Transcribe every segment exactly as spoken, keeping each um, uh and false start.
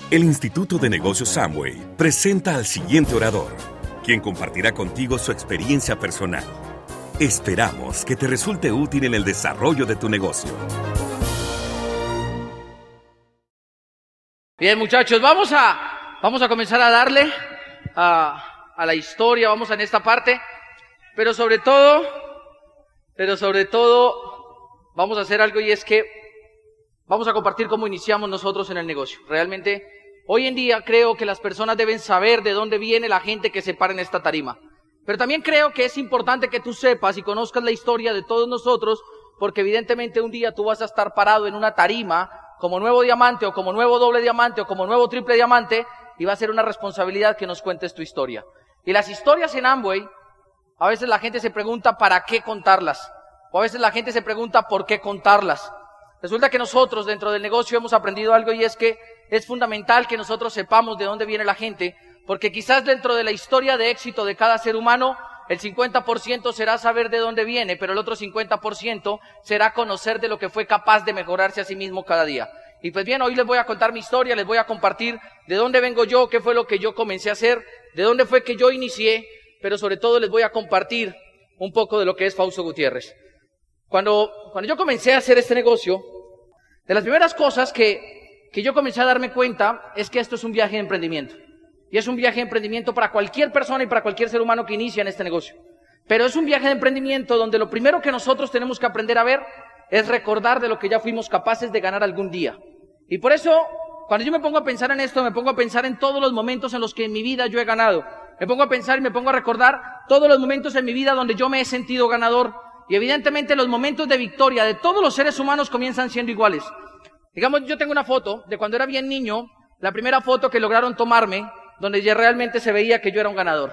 El Instituto de Negocios Amway presenta al siguiente orador, quien compartirá contigo su experiencia personal. Esperamos que te resulte útil en el desarrollo de tu negocio. Bien, muchachos, vamos a, vamos a comenzar a darle a, a la historia, vamos en esta parte, pero sobre todo, pero sobre todo, vamos a hacer algo y es que vamos a compartir cómo iniciamos nosotros en el negocio. Realmente, hoy en día creo que las personas deben saber de dónde viene la gente que se para en esta tarima. Pero también creo que es importante que tú sepas y conozcas la historia de todos nosotros, porque evidentemente un día tú vas a estar parado en una tarima como nuevo diamante o como nuevo doble diamante o como nuevo triple diamante y va a ser una responsabilidad que nos cuentes tu historia. Y las historias en Amway, a veces la gente se pregunta para qué contarlas, o a veces la gente se pregunta por qué contarlas. Resulta que nosotros dentro del negocio hemos aprendido algo y es que es fundamental que nosotros sepamos de dónde viene la gente, porque quizás dentro de la historia de éxito de cada ser humano, el cincuenta por ciento será saber de dónde viene, pero el otro cincuenta por ciento será conocer de lo que fue capaz de mejorarse a sí mismo cada día. Y pues bien, hoy les voy a contar mi historia, les voy a compartir de dónde vengo yo, qué fue lo que yo comencé a hacer, de dónde fue que yo inicié, pero sobre todo les voy a compartir un poco de lo que es Fausto Gutiérrez. Cuando, cuando yo comencé a hacer este negocio, de las primeras cosas que, que yo comencé a darme cuenta es que esto es un viaje de emprendimiento. Y es un viaje de emprendimiento para cualquier persona y para cualquier ser humano que inicia en este negocio. Pero es un viaje de emprendimiento donde lo primero que nosotros tenemos que aprender a ver es recordar de lo que ya fuimos capaces de ganar algún día. Y por eso, cuando yo me pongo a pensar en esto, me pongo a pensar en todos los momentos en los que en mi vida yo he ganado. Me pongo a pensar y me pongo a recordar todos los momentos en mi vida donde yo me he sentido ganador. Y evidentemente los momentos de victoria de todos los seres humanos comienzan siendo iguales. Digamos, yo tengo una foto de cuando era bien niño, la primera foto que lograron tomarme, donde ya realmente se veía que yo era un ganador.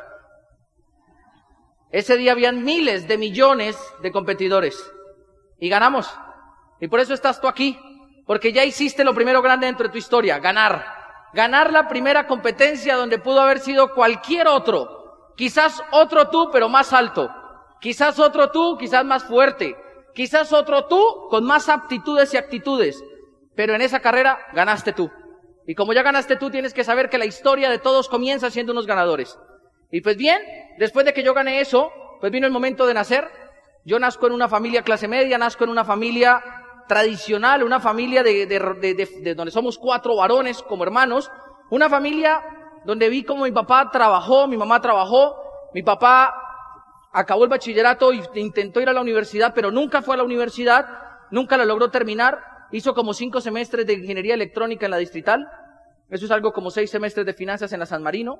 Ese día habían miles de millones de competidores. Y ganamos. Y por eso estás tú aquí. Porque ya hiciste lo primero grande dentro de tu historia, ganar. Ganar la primera competencia donde pudo haber sido cualquier otro. Quizás otro tú, pero más alto. Quizás otro tú, quizás más fuerte. Quizás otro tú, con más aptitudes y actitudes. Pero en esa carrera ganaste tú. Y como ya ganaste tú, tienes que saber que la historia de todos comienza siendo unos ganadores. Y pues bien, después de que yo gané eso, pues vino el momento de nacer. Yo nazco en una familia clase media, nazco en una familia tradicional, una familia de, de, de, de, de donde somos cuatro varones como hermanos. Una familia donde vi como mi papá trabajó, mi mamá trabajó, mi papá acabó el bachillerato e intentó ir a la universidad, pero nunca fue a la universidad, nunca la logró terminar. Hizo como cinco semestres de ingeniería electrónica en la Distrital. Eso es algo como seis semestres de finanzas en la San Marino,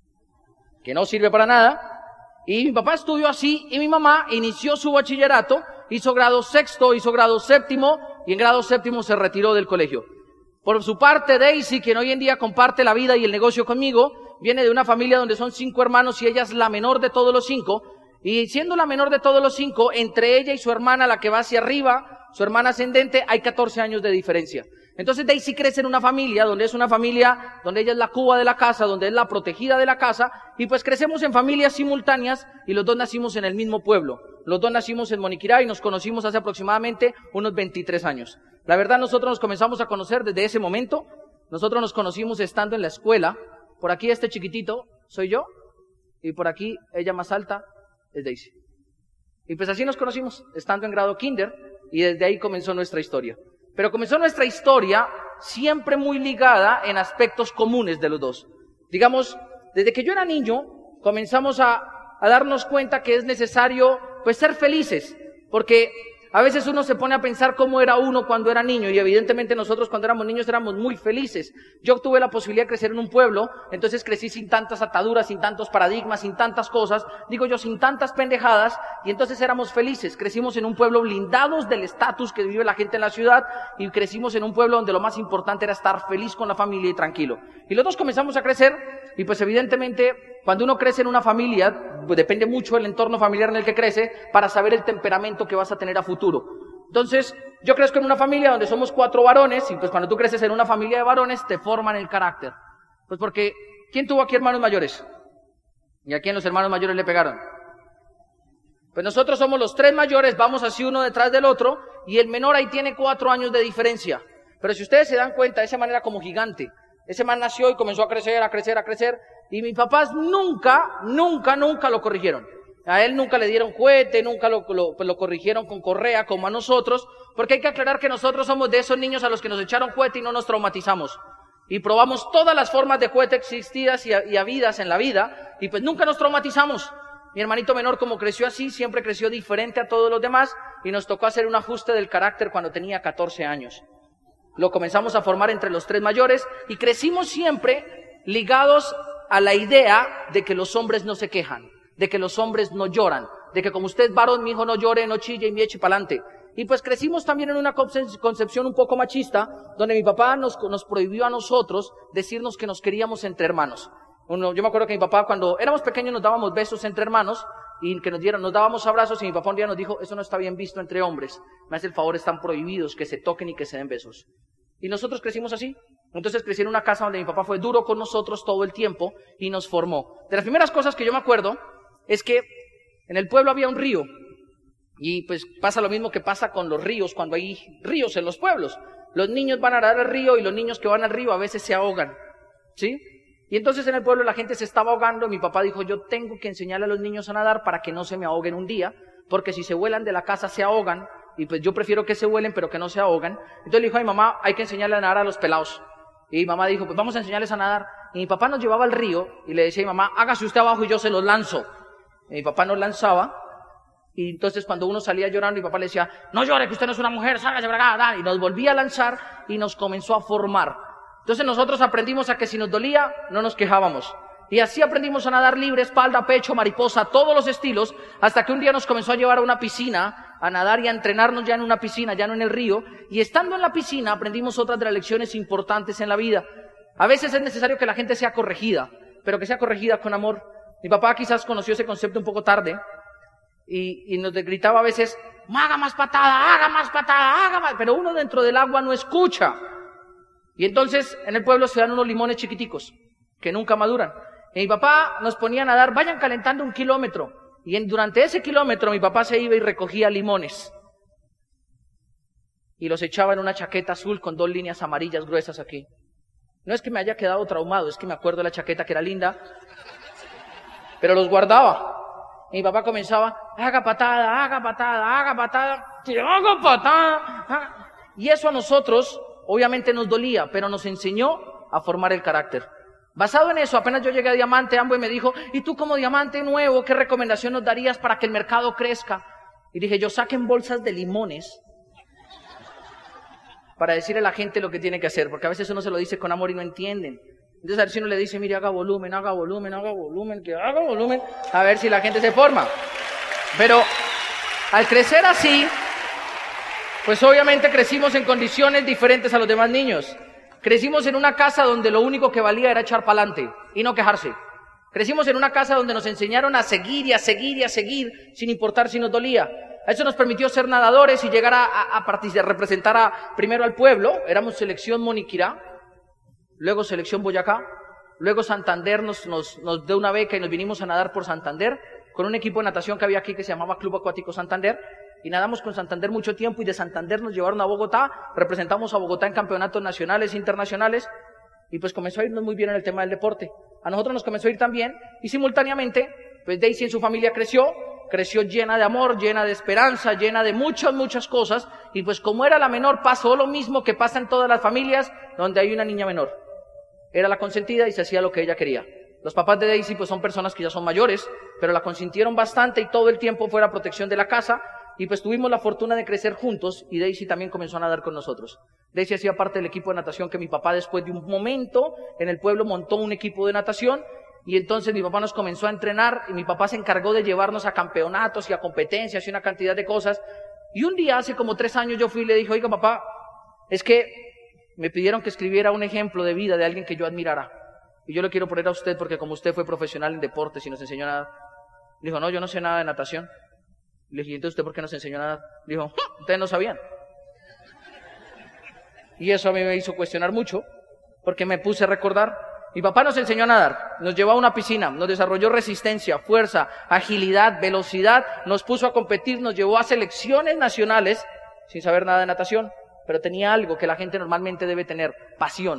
que no sirve para nada. Y mi papá estudió así, y mi mamá inició su bachillerato, hizo grado sexto, hizo grado séptimo, y en grado séptimo se retiró del colegio. Por su parte, Daisy, quien hoy en día comparte la vida y el negocio conmigo, viene de una familia donde son cinco hermanos y ella es la menor de todos los cinco. Y siendo la menor de todos los cinco, entre ella y su hermana, la que va hacia arriba, su hermana ascendente, hay catorce años de diferencia. Entonces Daisy crece en una familia, donde es una familia, donde ella es la cuba de la casa, donde es la protegida de la casa, y pues crecemos en familias simultáneas, y los dos nacimos en el mismo pueblo. Los dos nacimos en Moniquirá y nos conocimos hace aproximadamente unos veintitrés años. La verdad, nosotros nos comenzamos a conocer desde ese momento. Nosotros nos conocimos estando en la escuela. Por aquí este chiquitito soy yo, y por aquí ella más alta es Daisy. Y pues así nos conocimos, estando en grado kinder, y desde ahí comenzó nuestra historia. Pero comenzó nuestra historia siempre muy ligada en aspectos comunes de los dos. Digamos, desde que yo era niño, comenzamos a, a darnos cuenta que es necesario, pues, ser felices. Porque a veces uno se pone a pensar cómo era uno cuando era niño, y evidentemente nosotros cuando éramos niños éramos muy felices. Yo tuve la posibilidad de crecer en un pueblo, entonces crecí sin tantas ataduras, sin tantos paradigmas, sin tantas cosas, digo yo, sin tantas pendejadas, y entonces éramos felices. Crecimos en un pueblo blindados del estatus que vive la gente en la ciudad, y crecimos en un pueblo donde lo más importante era estar feliz con la familia y tranquilo. Y los dos comenzamos a crecer, y pues evidentemente cuando uno crece en una familia, pues depende mucho del entorno familiar en el que crece para saber el temperamento que vas a tener a futuro. Entonces, yo crezco en una familia donde somos cuatro varones, y pues cuando tú creces en una familia de varones, te forman el carácter. Pues porque, ¿quién tuvo aquí hermanos mayores? ¿Y a quién los hermanos mayores le pegaron? Pues nosotros somos los tres mayores, vamos así uno detrás del otro, y el menor ahí tiene cuatro años de diferencia. Pero si ustedes se dan cuenta, de esa manera como gigante, Ese man nació y comenzó a crecer, a crecer, a crecer. Y mis papás nunca, nunca, nunca lo corrigieron. A él nunca le dieron cohete, nunca lo, lo, lo corrigieron con correa como a nosotros. Porque hay que aclarar que nosotros somos de esos niños a los que nos echaron cohete y no nos traumatizamos. Y probamos todas las formas de cohete existidas y, y habidas en la vida. Y pues nunca nos traumatizamos. Mi hermanito menor, como creció así, siempre creció diferente a todos los demás. Y nos tocó hacer un ajuste del carácter cuando tenía catorce años. Lo comenzamos a formar entre los tres mayores y crecimos siempre ligados a la idea de que los hombres no se quejan, de que los hombres no lloran, de que como usted es varón, mi hijo no llore, no chille y me eche pa'lante. Y pues crecimos también en una concepción un poco machista, donde mi papá nos, nos prohibió a nosotros decirnos que nos queríamos entre hermanos. Uno, yo me acuerdo que mi papá, cuando éramos pequeños, nos dábamos besos entre hermanos y que nos dieran, nos dábamos abrazos, y mi papá un día nos dijo: eso no está bien visto entre hombres, me hace el favor, están prohibidos que se toquen y que se den besos. Y nosotros crecimos así. Entonces crecí en una casa donde mi papá fue duro con nosotros todo el tiempo y nos formó. De las primeras cosas que yo me acuerdo es que en el pueblo había un río. Y pues pasa lo mismo que pasa con los ríos cuando hay ríos en los pueblos. Los niños van a nadar al río y los niños que van al río a veces se ahogan, ¿sí? Y entonces en el pueblo la gente se estaba ahogando. Mi papá dijo: yo tengo que enseñarle a los niños a nadar para que no se me ahoguen un día, porque si se vuelan de la casa se ahogan, y pues yo prefiero que se vuelen pero que no se ahogan. Entonces le dijo a mi mamá: hay que enseñarle a nadar a los pelados. Y mi mamá dijo: pues vamos a enseñarles a nadar. Y mi papá nos llevaba al río y le decía a mi mamá: hágase usted abajo y yo se los lanzo. Y mi papá nos lanzaba. Y entonces cuando uno salía llorando, mi papá le decía: no llore, que usted no es una mujer, sálgase para acá. Y nos volvía a lanzar y nos comenzó a formar. Entonces nosotros aprendimos a que si nos dolía, no nos quejábamos. Y así aprendimos a nadar libre, espalda, pecho, mariposa, todos los estilos, hasta que un día nos comenzó a llevar a una piscina, a nadar y a entrenarnos ya en una piscina, ya no en el río. Y estando en la piscina aprendimos otras de las lecciones importantes en la vida. A veces es necesario que la gente sea corregida, pero que sea corregida con amor. Mi papá quizás conoció ese concepto un poco tarde. Y, y nos gritaba a veces: haga más patada, haga más patada, haga más. Pero uno dentro del agua no escucha. Y entonces en el pueblo se dan unos limones chiquiticos que nunca maduran. Y mi papá nos ponía a nadar: vayan calentando un kilómetro. Y en, durante ese kilómetro mi papá se iba y recogía limones. Y los echaba en una chaqueta azul con dos líneas amarillas gruesas aquí. No es que me haya quedado traumado, es que me acuerdo de la chaqueta que era linda. Pero los guardaba. Y mi papá comenzaba: haga patada, haga patada, haga patada, que haga patada. Haga. Y eso a nosotros obviamente nos dolía, pero nos enseñó a formar el carácter. Basado en eso, apenas yo llegué a Diamante, Amway me dijo: ¿y tú como diamante nuevo, qué recomendación nos darías para que el mercado crezca? Y dije yo: saquen bolsas de limones para decirle a la gente lo que tiene que hacer, porque a veces uno se lo dice con amor y no entienden. Entonces a ver si uno le dice: mire, haga volumen, haga volumen, haga volumen, que haga volumen, a ver si la gente se forma. Pero al crecer así, pues obviamente crecimos en condiciones diferentes a los demás niños. Crecimos en una casa donde lo único que valía era echar pa'lante y no quejarse. Crecimos en una casa donde nos enseñaron a seguir y a seguir y a seguir sin importar si nos dolía. Eso nos permitió ser nadadores y llegar a, a, a, participar, a representar a, primero al pueblo. Éramos selección Moniquirá, luego selección Boyacá, luego Santander nos, nos, nos dio una beca y nos vinimos a nadar por Santander con un equipo de natación que había aquí que se llamaba Club Acuático Santander. Y nadamos con Santander mucho tiempo y de Santander nos llevaron a Bogotá, representamos a Bogotá en campeonatos nacionales e internacionales y pues comenzó a irnos muy bien en el tema del deporte. A nosotros nos comenzó a ir también y simultáneamente pues Daisy en su familia creció, creció llena de amor, llena de esperanza, llena de muchas, muchas cosas y pues como era la menor pasó lo mismo que pasa en todas las familias donde hay una niña menor. Era la consentida y se hacía lo que ella quería. Los papás de Daisy pues son personas que ya son mayores, pero la consintieron bastante y todo el tiempo fue la protección de la casa. Y pues tuvimos la fortuna de crecer juntos y Daisy también comenzó a nadar con nosotros. Daisy hacía parte del equipo de natación que mi papá después de un momento en el pueblo montó un equipo de natación y entonces mi papá nos comenzó a entrenar y mi papá se encargó de llevarnos a campeonatos y a competencias y una cantidad de cosas. Y un día hace como tres años yo fui y le dije: oiga papá, es que me pidieron que escribiera un ejemplo de vida de alguien que yo admirara. Y yo le quiero poner a usted porque como usted fue profesional en deportes y nos enseñó nada. Le dijo: no, yo no sé nada de natación. Le dije: ¿entonces usted por qué nos enseñó nada? Le dijo: ustedes no sabían. Y eso a mí me hizo cuestionar mucho, porque me puse a recordar. Mi papá nos enseñó a nadar, nos llevó a una piscina, nos desarrolló resistencia, fuerza, agilidad, velocidad, nos puso a competir, nos llevó a selecciones nacionales, sin saber nada de natación, pero tenía algo que la gente normalmente debe tener: pasión.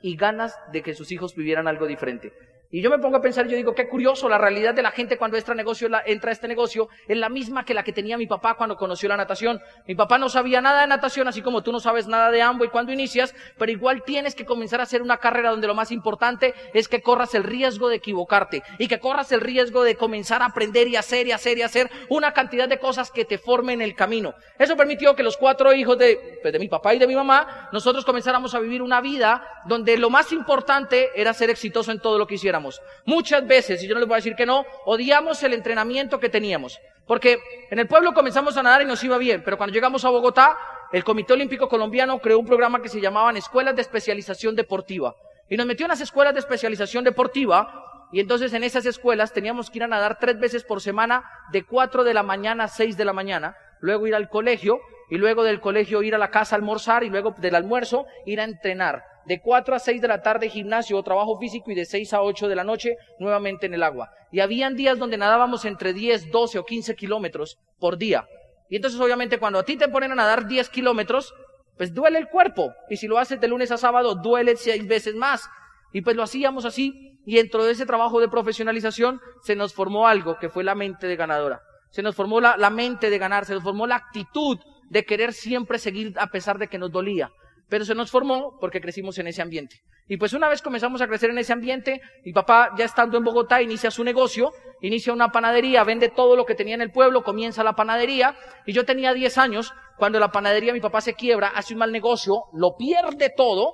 y ganas de que sus hijos vivieran algo diferente. Y yo me pongo a pensar, yo digo, qué curioso, la realidad de la gente cuando entra a, negocio, la, entra a este negocio es la misma que la que tenía mi papá cuando conoció la natación. Mi papá no sabía nada de natación, así como tú no sabes nada de Amway cuando inicias, pero igual tienes que comenzar a hacer una carrera donde lo más importante es que corras el riesgo de equivocarte y que corras el riesgo de comenzar a aprender y hacer y hacer y hacer una cantidad de cosas que te formen el camino. Eso permitió que los cuatro hijos de, pues de mi papá y de mi mamá, nosotros comenzáramos a vivir una vida donde lo más importante era ser exitoso en todo lo que hiciéramos. Muchas veces, y yo no les voy a decir que no, odiamos el entrenamiento que teníamos, porque en el pueblo comenzamos a nadar y nos iba bien, pero cuando llegamos a Bogotá, el Comité Olímpico Colombiano creó un programa que se llamaban Escuelas de Especialización Deportiva, y nos metió en las escuelas de especialización deportiva, y entonces en esas escuelas teníamos que ir a nadar tres veces por semana, de cuatro de la mañana a seis de la mañana, luego ir al colegio, y luego del colegio ir a la casa a almorzar, y luego del almuerzo ir a entrenar. De cuatro a seis de la tarde gimnasio o trabajo físico y de seis a ocho de la noche nuevamente en el agua. Y habían días donde nadábamos entre diez, doce o quince kilómetros por día. Y entonces obviamente cuando a ti te ponen a nadar diez kilómetros, pues duele el cuerpo. Y si lo haces de lunes a sábado, duele seis veces más. Y pues lo hacíamos así. Y dentro de ese trabajo de profesionalización se nos formó algo que fue la mente de ganadora. Se nos formó la, la mente de ganar, se nos formó la actitud de querer siempre seguir a pesar de que nos dolía. Pero se nos formó porque crecimos en ese ambiente. Y pues una vez comenzamos a crecer en ese ambiente, mi papá ya estando en Bogotá inicia su negocio, inicia una panadería, vende todo lo que tenía en el pueblo, comienza la panadería, y yo tenía diez años, cuando la panadería mi papá se quiebra, hace un mal negocio, lo pierde todo,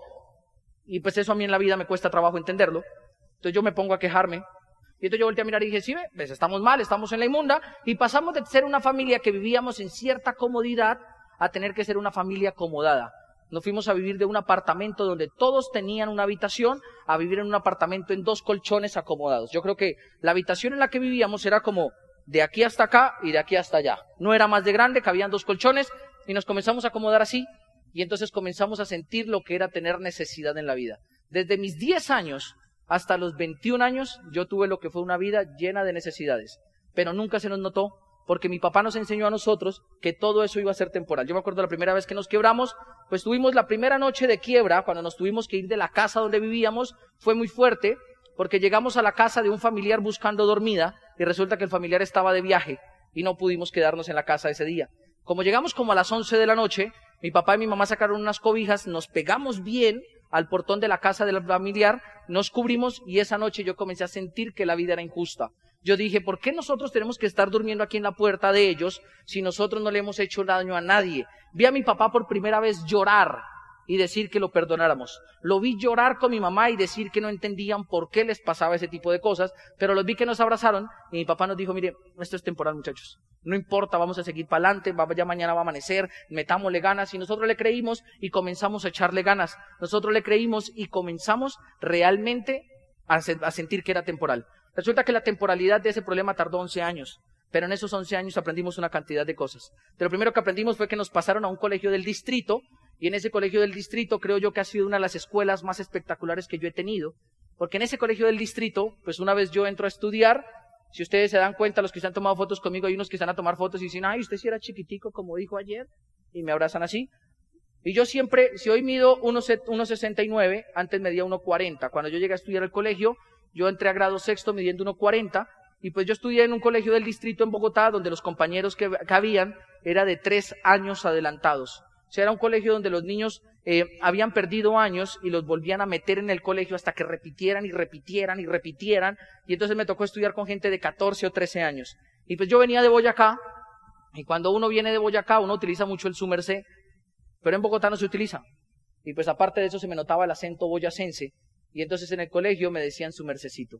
y pues eso a mí en la vida me cuesta trabajo entenderlo. Entonces yo me pongo a quejarme, y entonces yo volteé a mirar y dije, sí, ve, pues estamos mal, estamos en la inmunda, y pasamos de ser una familia que vivíamos en cierta comodidad a tener que ser una familia acomodada. Nos fuimos a vivir de un apartamento donde todos tenían una habitación a vivir en un apartamento en dos colchones acomodados. Yo creo que la habitación en la que vivíamos era como de aquí hasta acá y de aquí hasta allá. No era más de grande, cabían dos colchones y nos comenzamos a acomodar así y entonces comenzamos a sentir lo que era tener necesidad en la vida. Desde mis diez años hasta los veintiún años yo tuve lo que fue una vida llena de necesidades, pero nunca se nos notó. Porque mi papá nos enseñó a nosotros que todo eso iba a ser temporal. Yo me acuerdo la primera vez que nos quebramos, pues tuvimos la primera noche de quiebra, cuando nos tuvimos que ir de la casa donde vivíamos, fue muy fuerte, porque llegamos a la casa de un familiar buscando dormida, y resulta que el familiar estaba de viaje, y no pudimos quedarnos en la casa ese día. Como llegamos como a las once de la noche, mi papá y mi mamá sacaron unas cobijas, nos pegamos bien al portón de la casa del familiar, nos cubrimos, y esa noche yo comencé a sentir que la vida era injusta. Yo dije, ¿por qué nosotros tenemos que estar durmiendo aquí en la puerta de ellos si nosotros no le hemos hecho daño a nadie? Vi a mi papá por primera vez llorar y decir que lo perdonáramos. Lo vi llorar con mi mamá y decir que no entendían por qué les pasaba ese tipo de cosas, pero los vi que nos abrazaron y mi papá nos dijo, mire, esto es temporal, muchachos. No importa, vamos a seguir para adelante, ya mañana va a amanecer, metámosle ganas. Y nosotros le creímos y comenzamos a echarle ganas. Nosotros le creímos y comenzamos realmente a, se- a sentir que era temporal. Resulta que la temporalidad de ese problema tardó once años, pero en esos once años aprendimos una cantidad de cosas. De lo primero que aprendimos fue que nos pasaron a un colegio del distrito, y en ese colegio del distrito creo yo que ha sido una de las escuelas más espectaculares que yo he tenido, porque en ese colegio del distrito, pues una vez yo entro a estudiar, si ustedes se dan cuenta, los que se han tomado fotos conmigo, hay unos que están a tomar fotos y dicen, ay, usted sí era chiquitico como dijo ayer, y me abrazan así. Y yo siempre, si hoy mido uno sesenta y nueve, antes medía uno cuarenta. Cuando yo llegué a estudiar al colegio, yo entré a grado sexto midiendo uno cuarenta, y pues yo estudié en un colegio del distrito en Bogotá, donde los compañeros que, que habían era de tres años adelantados. O sea, era un colegio donde los niños eh, habían perdido años y los volvían a meter en el colegio hasta que repitieran y repitieran y repitieran. Y entonces me tocó estudiar con gente de catorce o trece años. Y pues yo venía de Boyacá, y cuando uno viene de Boyacá, uno utiliza mucho el su merced, pero en Bogotá no se utiliza. Y pues aparte de eso se me notaba el acento boyacense. Y entonces en el colegio me decían su mercecito.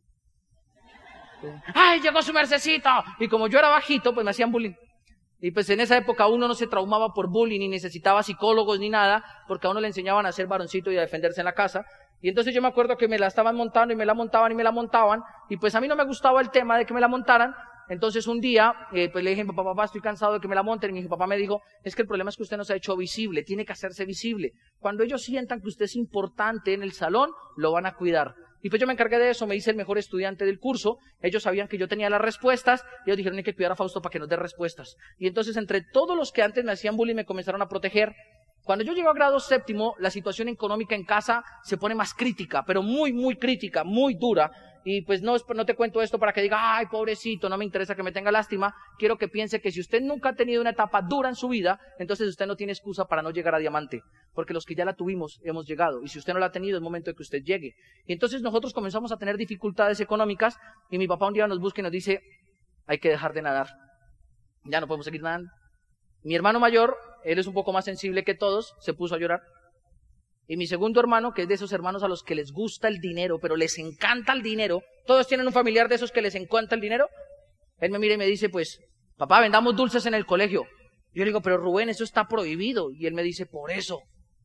¡Ay, llegó su mercecito! Y como yo era bajito, pues me hacían bullying. Y pues en esa época uno no se traumaba por bullying, ni necesitaba psicólogos ni nada, porque a uno le enseñaban a ser varoncito y a defenderse en la casa. Y entonces yo me acuerdo que me la estaban montando y me la montaban y me la montaban, y pues a mí no me gustaba el tema de que me la montaran. Entonces un día, eh, pues le dije, papá, papá, estoy cansado de que me la monten. Y mi papá me dijo, es que el problema es que usted no se ha hecho visible, tiene que hacerse visible. Cuando ellos sientan que usted es importante en el salón, lo van a cuidar. Y pues yo me encargué de eso, me hice el mejor estudiante del curso. Ellos sabían que yo tenía las respuestas, y ellos dijeron, hay que cuidar a Fausto para que nos dé respuestas. Y entonces entre todos los que antes me hacían bullying me comenzaron a proteger. Cuando yo llego a grado séptimo, la situación económica en casa se pone más crítica, pero muy, muy crítica, muy dura. Y pues no, no te cuento esto para que diga, ay, pobrecito, no me interesa que me tenga lástima. Quiero que piense que si usted nunca ha tenido una etapa dura en su vida, entonces usted no tiene excusa para no llegar a diamante. Porque los que ya la tuvimos, hemos llegado. Y si usted no la ha tenido, es momento de que usted llegue. Y entonces nosotros comenzamos a tener dificultades económicas y mi papá un día nos busca y nos dice, hay que dejar de nadar. Ya no podemos seguir nadando. Mi hermano mayor, él es un poco más sensible que todos, se puso a llorar. Y mi segundo hermano, que es de esos hermanos a los que les gusta el dinero, pero les encanta el dinero, todos tienen un familiar de esos que les encanta el dinero, él me mira y me dice, pues, papá, vendamos dulces en el colegio. Yo le digo, pero Rubén, eso está prohibido. Y él me dice, por eso.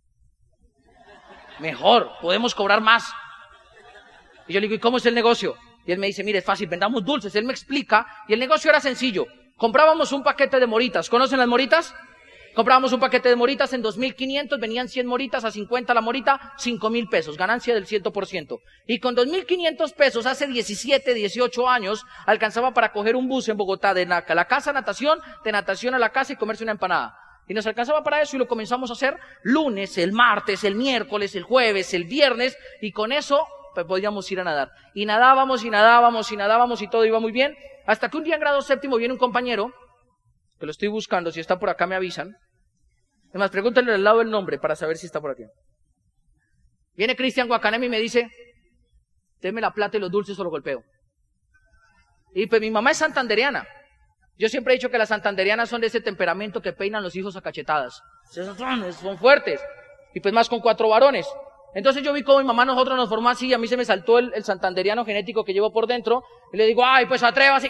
Mejor, podemos cobrar más. Y yo le digo, ¿y cómo es el negocio? Y él me dice, mire, es fácil, vendamos dulces. Él me explica, y el negocio era sencillo. Comprábamos un paquete de moritas. ¿Conocen las moritas? Comprábamos un paquete de moritas en dos mil quinientos, venían cien moritas, a cincuenta la morita, cinco mil pesos, ganancia del cien por ciento. Y con dos mil quinientos pesos, hace diecisiete, dieciocho años, alcanzaba para coger un bus en Bogotá de la, la casa a natación, de natación a la casa y comerse una empanada. Y nos alcanzaba para eso y lo comenzamos a hacer lunes, el martes, el miércoles, el jueves, el viernes, y con eso pues, podíamos ir a nadar. Y nadábamos y nadábamos y nadábamos y todo iba muy bien, hasta que un día en grado séptimo viene un compañero, que lo estoy buscando, si está por acá me avisan. Además, pregúntenle al lado el nombre para saber si está por aquí. Viene Cristian Guacanemi y me dice, deme la plata y los dulces o lo golpeo. Y pues mi mamá es santandereana. Yo siempre he dicho que las santandereanas son de ese temperamento que peinan los hijos a cachetadas. Son, son fuertes. Y pues más con cuatro varones. Entonces yo vi cómo mi mamá nosotros nos formó así y a mí se me saltó el, el santandereano genético que llevo por dentro. Y le digo, ay, pues atrévase.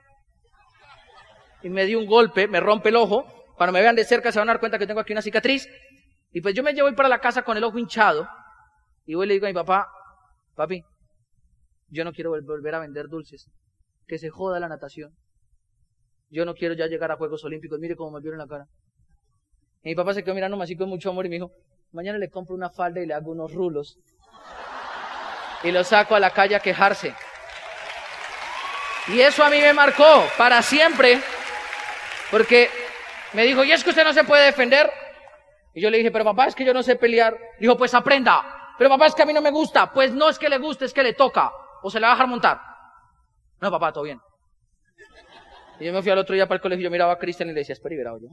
Y me dio un golpe, me rompe el ojo. Cuando me vean de cerca se van a dar cuenta que tengo aquí una cicatriz. Y pues yo me llevo para la casa con el ojo hinchado. Y voy y le digo a mi papá, papi, yo no quiero volver a vender dulces. Que se joda la natación. Yo no quiero ya llegar a Juegos Olímpicos. Mire cómo me vieron la cara. Y mi papá se quedó mirándome así con mucho amor y me dijo, mañana le compro una falda y le hago unos rulos. Y lo saco a la calle a quejarse. Y eso a mí me marcó para siempre. Porque me dijo, ¿y es que usted no se puede defender? Y yo le dije, pero papá, es que yo no sé pelear. Dijo, pues aprenda. Pero papá, es que a mí no me gusta. Pues no es que le guste, es que le toca. O se le va a dejar montar. No, papá, todo bien. Y yo me fui al otro día para el colegio y yo miraba a Cristian y le decía, espera y verá, yo.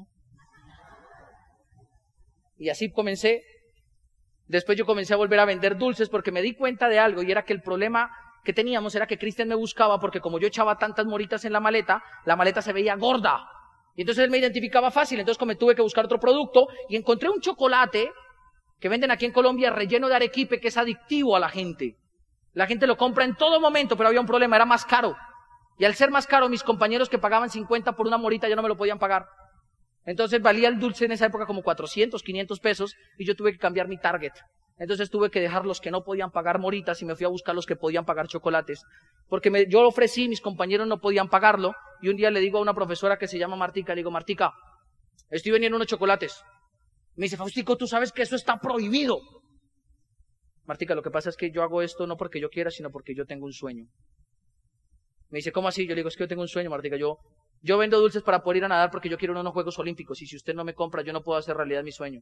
Y así comencé. Después yo comencé a volver a vender dulces porque me di cuenta de algo y era que el problema que teníamos era que Cristian me buscaba porque como yo echaba tantas moritas en la maleta, la maleta se veía gorda. Y entonces él me identificaba fácil, entonces como tuve que buscar otro producto y encontré un chocolate que venden aquí en Colombia relleno de arequipe que es adictivo a la gente. La gente lo compra en todo momento, pero había un problema, era más caro. Y al ser más caro, mis compañeros que pagaban cincuenta por una morita ya no me lo podían pagar. Entonces valía el dulce en esa época como cuatrocientos, quinientos pesos y yo tuve que cambiar mi target. Entonces tuve que dejar los que no podían pagar moritas y me fui a buscar los que podían pagar chocolates. Porque me, yo lo ofrecí, mis compañeros no podían pagarlo. Y un día le digo a una profesora que se llama Martica, le digo, Martica, estoy vendiendo unos chocolates. Me dice, Faustico, tú sabes que eso está prohibido. Martica, lo que pasa es que yo hago esto no porque yo quiera, sino porque yo tengo un sueño. Me dice, ¿cómo así? Yo le digo, es que yo tengo un sueño, Martica. Yo, yo vendo dulces para poder ir a nadar porque yo quiero unos Juegos Olímpicos. Y si usted no me compra, yo no puedo hacer realidad mi sueño.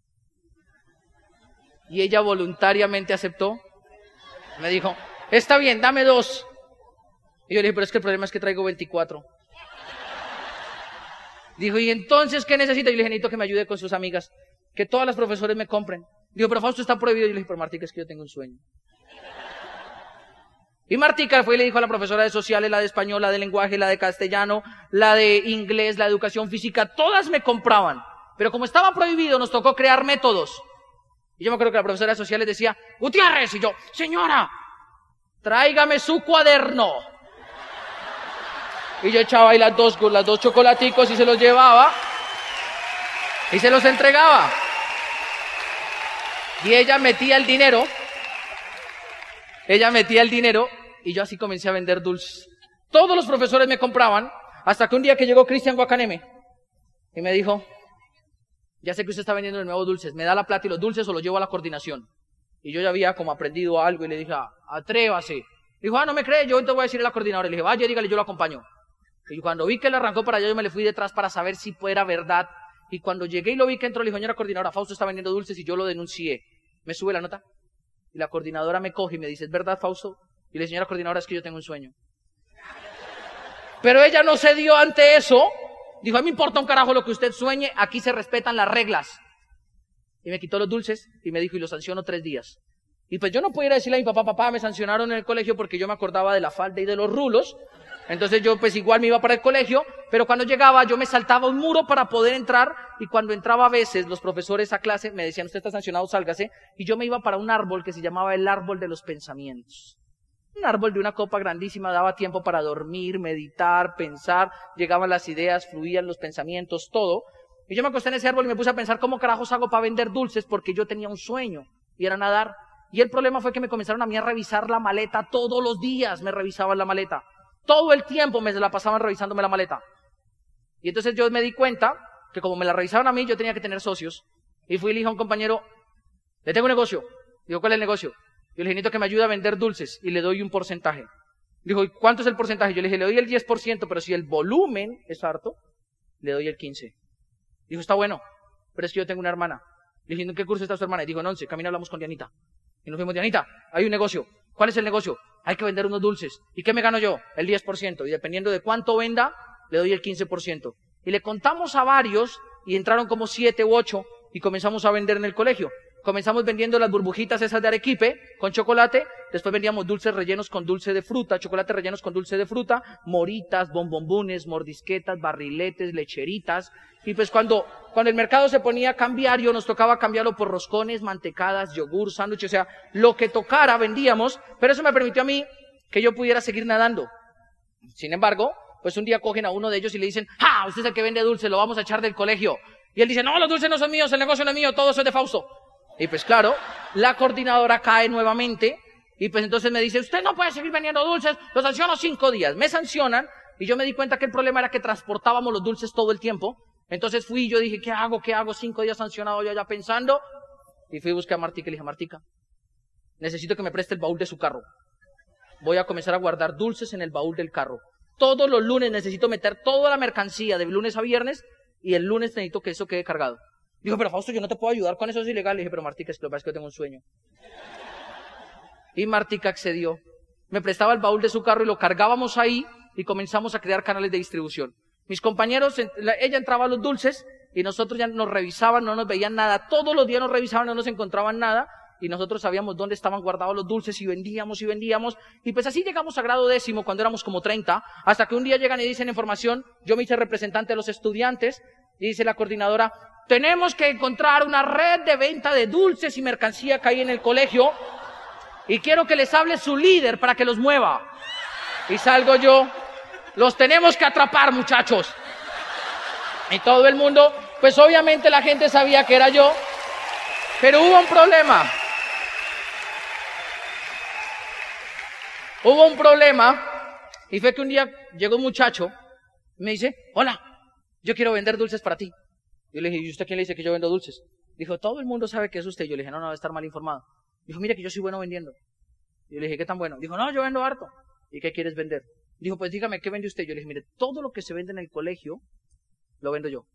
Y ella voluntariamente aceptó. Me dijo, está bien, dame dos. Y yo le dije, pero es que el problema es que traigo veinticuatro. Dijo, ¿y entonces qué necesita? Y yo le dije, necesito que me ayude con sus amigas. Que todas las profesores me compren. Dijo, pero Fausto está prohibido. Y yo le dije, pero Martica, es que yo tengo un sueño. Y Martica fue y le dijo a la profesora de sociales, la de español, la de lenguaje, la de castellano, la de inglés, la de educación física, todas me compraban. Pero como estaba prohibido, nos tocó crear métodos. Y yo me acuerdo que la profesora de sociales decía, Gutiérrez, y yo, señora, tráigame su cuaderno. Y yo echaba ahí las dos, las dos chocolaticos y se los llevaba y se los entregaba. Y ella metía el dinero, ella metía el dinero y yo así comencé a vender dulces. Todos los profesores me compraban hasta que un día que llegó Cristian Guacanemi y me dijo, ya sé que usted está vendiendo de nuevo dulces, ¿me da la plata y los dulces o los llevo a la coordinación? Y yo ya había como aprendido algo y le dije, atrévase. Dijo, ah, no me cree, yo entonces voy a decirle a la coordinadora. Y le dije, vaya, dígale, yo lo acompaño. Y cuando vi que él arrancó para allá, yo me le fui detrás para saber si fuera verdad. Y cuando llegué y lo vi que entró, le dijo, señora coordinadora, Fausto está vendiendo dulces y yo lo denuncié. ¿Me sube la nota? Y la coordinadora me coge y me dice, ¿es verdad, Fausto? Y le dice, señora coordinadora, es que yo tengo un sueño. Pero ella no se dio ante eso. Dijo, a mí me importa un carajo lo que usted sueñe, aquí se respetan las reglas. Y me quitó los dulces y me dijo, y lo sanciono tres días. Y pues yo no podía decirle a mi papá, papá, me sancionaron en el colegio porque yo me acordaba de la falda y de los rulos. Entonces yo pues igual me iba para el colegio, pero cuando llegaba yo me saltaba un muro para poder entrar, y cuando entraba a veces los profesores a clase me decían, usted está sancionado, sálgase, y yo me iba para un árbol que se llamaba el árbol de los pensamientos. Un árbol de una copa grandísima, daba tiempo para dormir, meditar, pensar, llegaban las ideas, fluían los pensamientos, todo. Y yo me acosté en ese árbol y me puse a pensar, ¿cómo carajos hago para vender dulces? Porque yo tenía un sueño, y era nadar. Y el problema fue que me comenzaron a mí a revisar la maleta todos los días, me revisaban la maleta. Todo el tiempo me la pasaban revisándome la maleta. Y entonces yo me di cuenta que como me la revisaban a mí, yo tenía que tener socios. Y fui y le dije a un compañero, le tengo un negocio. Digo, ¿cuál es el negocio? Yo le dije, necesito que me ayude a vender dulces y le doy un porcentaje. Dijo, ¿y cuánto es el porcentaje? Yo le dije, le doy el diez por ciento, pero si el volumen es harto, le doy el quince por ciento. Dijo, está bueno, pero es que yo tengo una hermana. Le dije, ¿en qué curso está su hermana? Y dijo, en once, camina, hablamos con Dianita. Y nos fuimos, Dianita, hay un negocio. ¿Cuál es el negocio? Hay que vender unos dulces. ¿Y qué me gano yo? El diez por ciento. Y dependiendo de cuánto venda, le doy el quince por ciento. Y le contamos a varios, y entraron como siete u ocho, y comenzamos a vender en el colegio. Comenzamos vendiendo las burbujitas esas de arequipe con chocolate, después vendíamos dulces rellenos con dulce de fruta, chocolate rellenos con dulce de fruta, moritas, bombombones, mordisquetas, barriletes, lecheritas. Y pues cuando, cuando el mercado se ponía cambiario, nos tocaba cambiarlo por roscones, mantecadas, yogur, sándwiches, o sea, lo que tocara vendíamos, pero eso me permitió a mí que yo pudiera seguir nadando. Sin embargo, pues un día cogen a uno de ellos y le dicen, ¡ah! Usted es el que vende dulces, lo vamos a echar del colegio. Y él dice, no, los dulces no son míos, el negocio no es mío, todo eso es de Fausto. Y pues claro, la coordinadora cae nuevamente, y pues entonces me dice, usted no puede seguir vendiendo dulces, lo sanciono cinco días. Me sancionan, y yo me di cuenta que el problema era que transportábamos los dulces todo el tiempo. Entonces fui y yo dije, ¿qué hago? ¿Qué hago? Cinco días sancionado yo ya pensando. Y fui a buscar a Martica y le dije, Martica, necesito que me preste el baúl de su carro. Voy a comenzar a guardar dulces en el baúl del carro. Todos los lunes necesito meter toda la mercancía de lunes a viernes, y el lunes necesito que eso quede cargado. Dijo, pero Fausto, yo no te puedo ayudar con eso, es ilegal. Le dije, pero Martica, es que lo que pasa es que yo tengo un sueño. Y Martica accedió. Me prestaba el baúl de su carro y lo cargábamos ahí y comenzamos a crear canales de distribución. Mis compañeros, ella entraba a los dulces y nosotros ya nos revisaban, no nos veían nada. Todos los días nos revisaban, no nos encontraban nada, y nosotros sabíamos dónde estaban guardados los dulces y vendíamos y vendíamos. Y pues así llegamos a grado décimo cuando éramos como treinta, hasta que un día llegan y dicen en formación, yo me hice representante de los estudiantes, y dice la coordinadora, tenemos que encontrar una red de venta de dulces y mercancía que hay en el colegio, y quiero que les hable su líder para que los mueva. Y salgo yo, los tenemos que atrapar, muchachos. Y todo el mundo, pues obviamente la gente sabía que era yo, pero hubo un problema. Hubo un problema, y fue que un día llegó un muchacho, y me dice, hola, yo quiero vender dulces para ti. Yo le dije, ¿y usted quién le dice que yo vendo dulces? Dijo, todo el mundo sabe que es usted. Yo le dije, no, no, debe estar mal informado. Dijo, mira que yo soy bueno vendiendo. Yo le dije, ¿qué tan bueno? Dijo, no, yo vendo harto. ¿Y qué quieres vender? Dijo, pues dígame, ¿qué vende usted? Yo le dije, mire, todo lo que se vende en el colegio, lo vendo yo.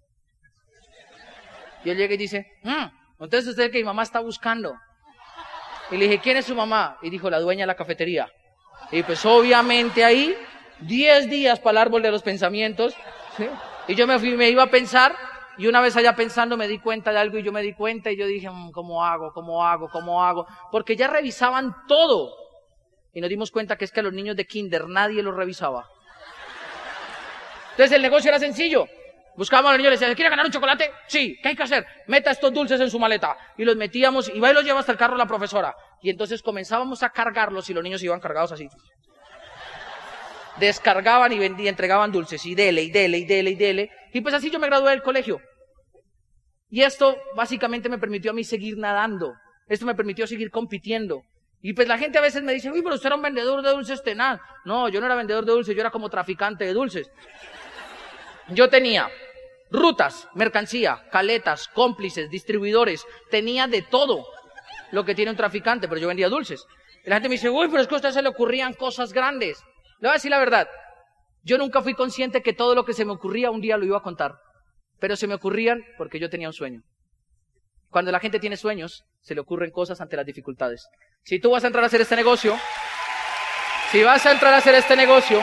Y él llega y dice, mmm, entonces usted es el que mi mamá está buscando. Y le dije, ¿quién es su mamá? Y dijo, la dueña de la cafetería. Y pues obviamente ahí, diez días para el árbol de los pensamientos, ¿sí? Y yo me fui, me iba a pensar, y una vez allá pensando me di cuenta de algo, y yo me di cuenta, y yo dije, mmm, ¿cómo hago? ¿Cómo hago? ¿Cómo hago? Porque ya revisaban todo. Y nos dimos cuenta que es que a los niños de kinder nadie los revisaba. Entonces el negocio era sencillo. Buscábamos a los niños y les decíamos, ¿quiere ganar un chocolate? Sí, ¿qué hay que hacer? Meta estos dulces en su maleta. Y los metíamos, y va y los lleva hasta el carro la profesora. Y entonces comenzábamos a cargarlos, y los niños iban cargados así. Descargaban y vendían, entregaban dulces, y dele, y dele, y dele, y dele. Y pues así yo me gradué del colegio. Y esto básicamente me permitió a mí seguir nadando. Esto me permitió seguir compitiendo. Y pues la gente a veces me dice, uy, pero usted era un vendedor de dulces tenaz. No, yo no era vendedor de dulces, yo era como traficante de dulces. Yo tenía rutas, mercancía, caletas, cómplices, distribuidores, tenía de todo lo que tiene un traficante, pero yo vendía dulces. Y la gente me dice, uy, pero es que a usted se le ocurrían cosas grandes. Le voy a decir la verdad, yo nunca fui consciente que todo lo que se me ocurría un día lo iba a contar. pero se me ocurrían porque yo tenía un sueño. Cuando la gente tiene sueños, se le ocurren cosas ante las dificultades. Si tú vas a entrar a hacer este negocio, si vas a entrar a hacer este negocio,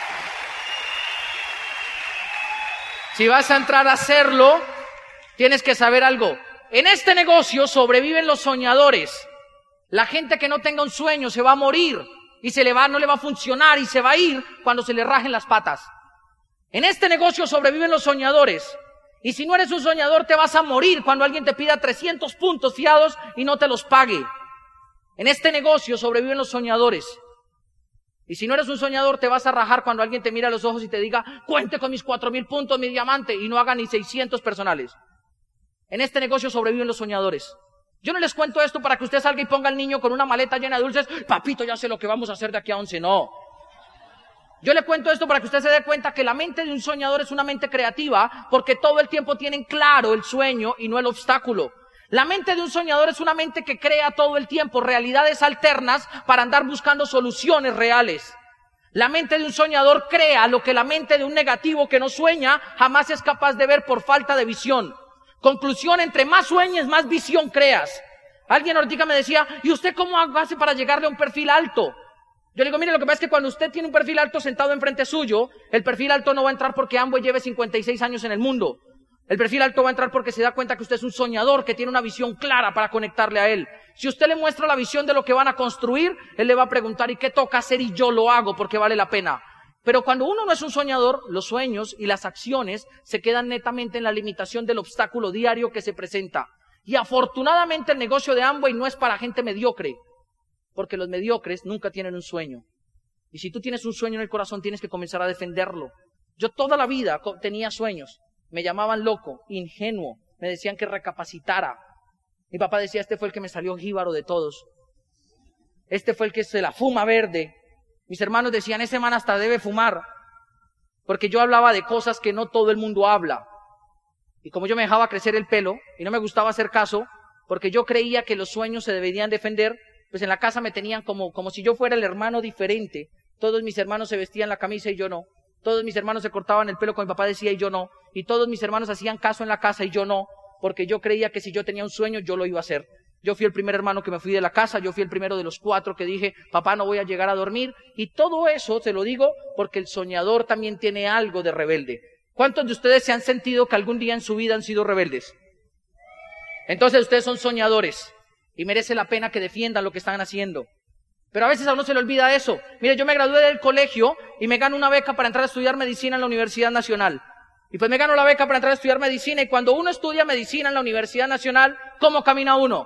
si vas a entrar a hacerlo, tienes que saber algo. En este negocio sobreviven los soñadores. La gente que no tenga un sueño se va a morir y se le va, no le va a funcionar y se va a ir cuando se le rajen las patas. En este negocio sobreviven los soñadores. Y si no eres un soñador, te vas a morir cuando alguien te pida trescientos puntos fiados y no te los pague. En este negocio sobreviven los soñadores. Y si no eres un soñador, te vas a rajar cuando alguien te mira a los ojos y te diga, cuente con mis cuatro mil puntos, mi diamante, y no haga ni seiscientos personales. En este negocio sobreviven los soñadores. Yo no les cuento esto para que usted salga y ponga al niño con una maleta llena de dulces, papito, ya sé lo que vamos a hacer de aquí a once, no. Yo le cuento esto para que usted se dé cuenta que la mente de un soñador es una mente creativa, porque todo el tiempo tienen claro el sueño y no el obstáculo. La mente de un soñador es una mente que crea todo el tiempo realidades alternas para andar buscando soluciones reales. La mente de un soñador crea lo que la mente de un negativo que no sueña jamás es capaz de ver por falta de visión. Conclusión, entre más sueñes, más visión creas. Alguien ahorita me decía, ¿y usted cómo hace para llegarle a un perfil alto? Yo le digo, mire, lo que pasa es que cuando usted tiene un perfil alto sentado enfrente suyo, el perfil alto no va a entrar porque Amway lleve cincuenta y seis años en el mundo. El perfil alto va a entrar porque se da cuenta que usted es un soñador, que tiene una visión clara para conectarle a él. Si usted le muestra la visión de lo que van a construir, él le va a preguntar, ¿y qué toca hacer? Y yo lo hago porque vale la pena. Pero cuando uno no es un soñador, los sueños y las acciones se quedan netamente en la limitación del obstáculo diario que se presenta. Y afortunadamente el negocio de Amway no es para gente mediocre, porque los mediocres nunca tienen un sueño. Y si tú tienes un sueño en el corazón, tienes que comenzar a defenderlo. Yo toda la vida tenía sueños. Me llamaban loco, ingenuo. Me decían que recapacitara. Mi papá decía, este fue el que me salió jíbaro de todos. Este fue el que se la fuma verde. Mis hermanos decían, ese man hasta debe fumar. Porque yo hablaba de cosas que no todo el mundo habla. Y como yo me dejaba crecer el pelo y no me gustaba hacer caso, porque yo creía que los sueños se deberían defender, pues en la casa me tenían como, como si yo fuera el hermano diferente. Todos mis hermanos se vestían la camisa y yo no. Todos mis hermanos se cortaban el pelo como mi papá decía y yo no. Y todos mis hermanos hacían caso en la casa y yo no. Porque yo creía que si yo tenía un sueño, yo lo iba a hacer. Yo fui el primer hermano que me fui de la casa. Yo fui el primero de los cuatro que dije, papá, no voy a llegar a dormir. Y todo eso se lo digo porque el soñador también tiene algo de rebelde. ¿Cuántos de ustedes se han sentido que algún día en su vida han sido rebeldes? Entonces ustedes son soñadores. Y merece la pena que defiendan lo que están haciendo. Pero a veces a uno se le olvida eso. Mire, yo me gradué del colegio y me gano una beca para entrar a estudiar medicina en la Universidad Nacional. Y pues me gano la beca para entrar a estudiar medicina. Y cuando uno estudia medicina en la Universidad Nacional, ¿cómo camina uno?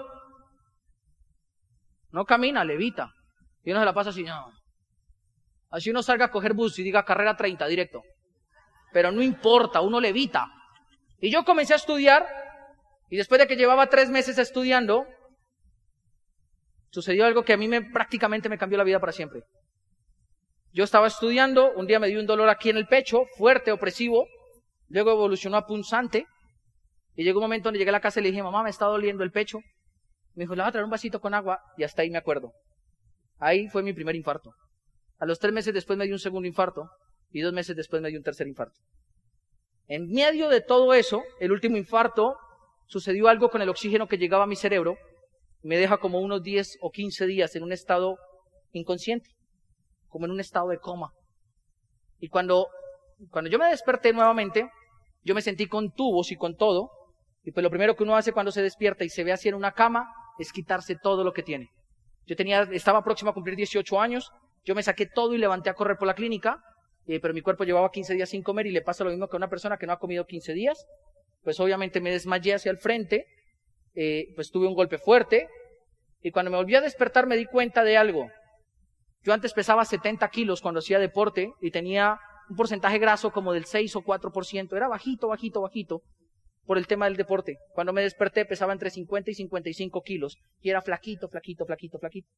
No camina, levita. Y uno se la pasa así, no. Así uno salga a coger bus y diga carrera treinta, directo. Pero no importa, uno levita. Y yo comencé a estudiar, y después de que llevaba tres meses estudiando, sucedió algo que a mí me, prácticamente me cambió la vida para siempre. Yo estaba estudiando, un día me dio un dolor aquí en el pecho, fuerte, opresivo, luego evolucionó a punzante, y llegó un momento donde llegué a la casa y le dije, mamá, me está doliendo el pecho. Me dijo, le voy a traer un vasito con agua, y hasta ahí me acuerdo. Ahí fue mi primer infarto. A los tres meses después me dio un segundo infarto, y dos meses después me dio un tercer infarto. En medio de todo eso, el último infarto, sucedió algo con el oxígeno que llegaba a mi cerebro, me deja como unos diez o quince días en un estado inconsciente, como en un estado de coma. Y cuando, cuando yo me desperté nuevamente, yo me sentí con tubos y con todo, y pues lo primero que uno hace cuando se despierta y se ve así en una cama, es quitarse todo lo que tiene. Yo tenía, estaba próximo a cumplir dieciocho años, yo me saqué todo y levanté a correr por la clínica, eh, pero mi cuerpo llevaba quince días sin comer y le pasa lo mismo que a una persona que no ha comido quince días, pues obviamente me desmayé hacia el frente, eh, pues tuve un golpe fuerte, y cuando me volví a despertar me di cuenta de algo. Yo antes pesaba setenta kilos cuando hacía deporte y tenía un porcentaje graso como del seis o cuatro por ciento, era bajito, bajito, bajito, por el tema del deporte. Cuando me desperté pesaba entre cincuenta y cincuenta y cinco kilos, y era flaquito, flaquito, flaquito, flaquito.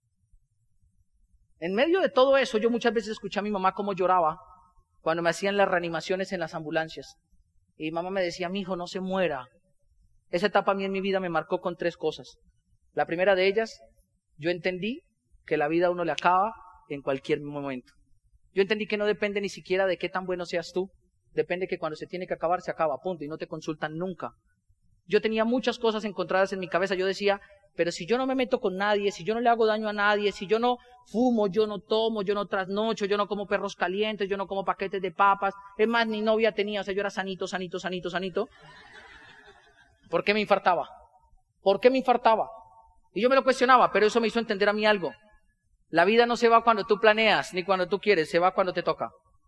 En medio de todo eso, yo muchas veces escuché a mi mamá cómo lloraba cuando me hacían las reanimaciones en las ambulancias. Y mi mamá me decía, mijo, no se muera. Esa etapa a mí en mi vida me marcó con tres cosas. La primera de ellas, yo entendí que la vida a uno le acaba en cualquier momento. Yo entendí que no depende ni siquiera de qué tan bueno seas tú, Depende que cuando se tiene que acabar, se acaba, punto, y no te consultan nunca. Yo tenía muchas cosas encontradas en mi cabeza. Yo decía, pero si yo no me meto con nadie, si yo no le hago daño a nadie, si yo no fumo, yo no tomo, yo no trasnocho, yo no como perros calientes, yo no como paquetes de papas, es más, ni novia tenía, o sea, yo era sanito, sanito, sanito, sanito. ¿Por qué me infartaba? ¿Por qué me infartaba? Y yo me lo cuestionaba, pero eso me hizo entender a mí algo. La vida no se va cuando tú planeas, ni cuando tú quieres, se va cuando te toca.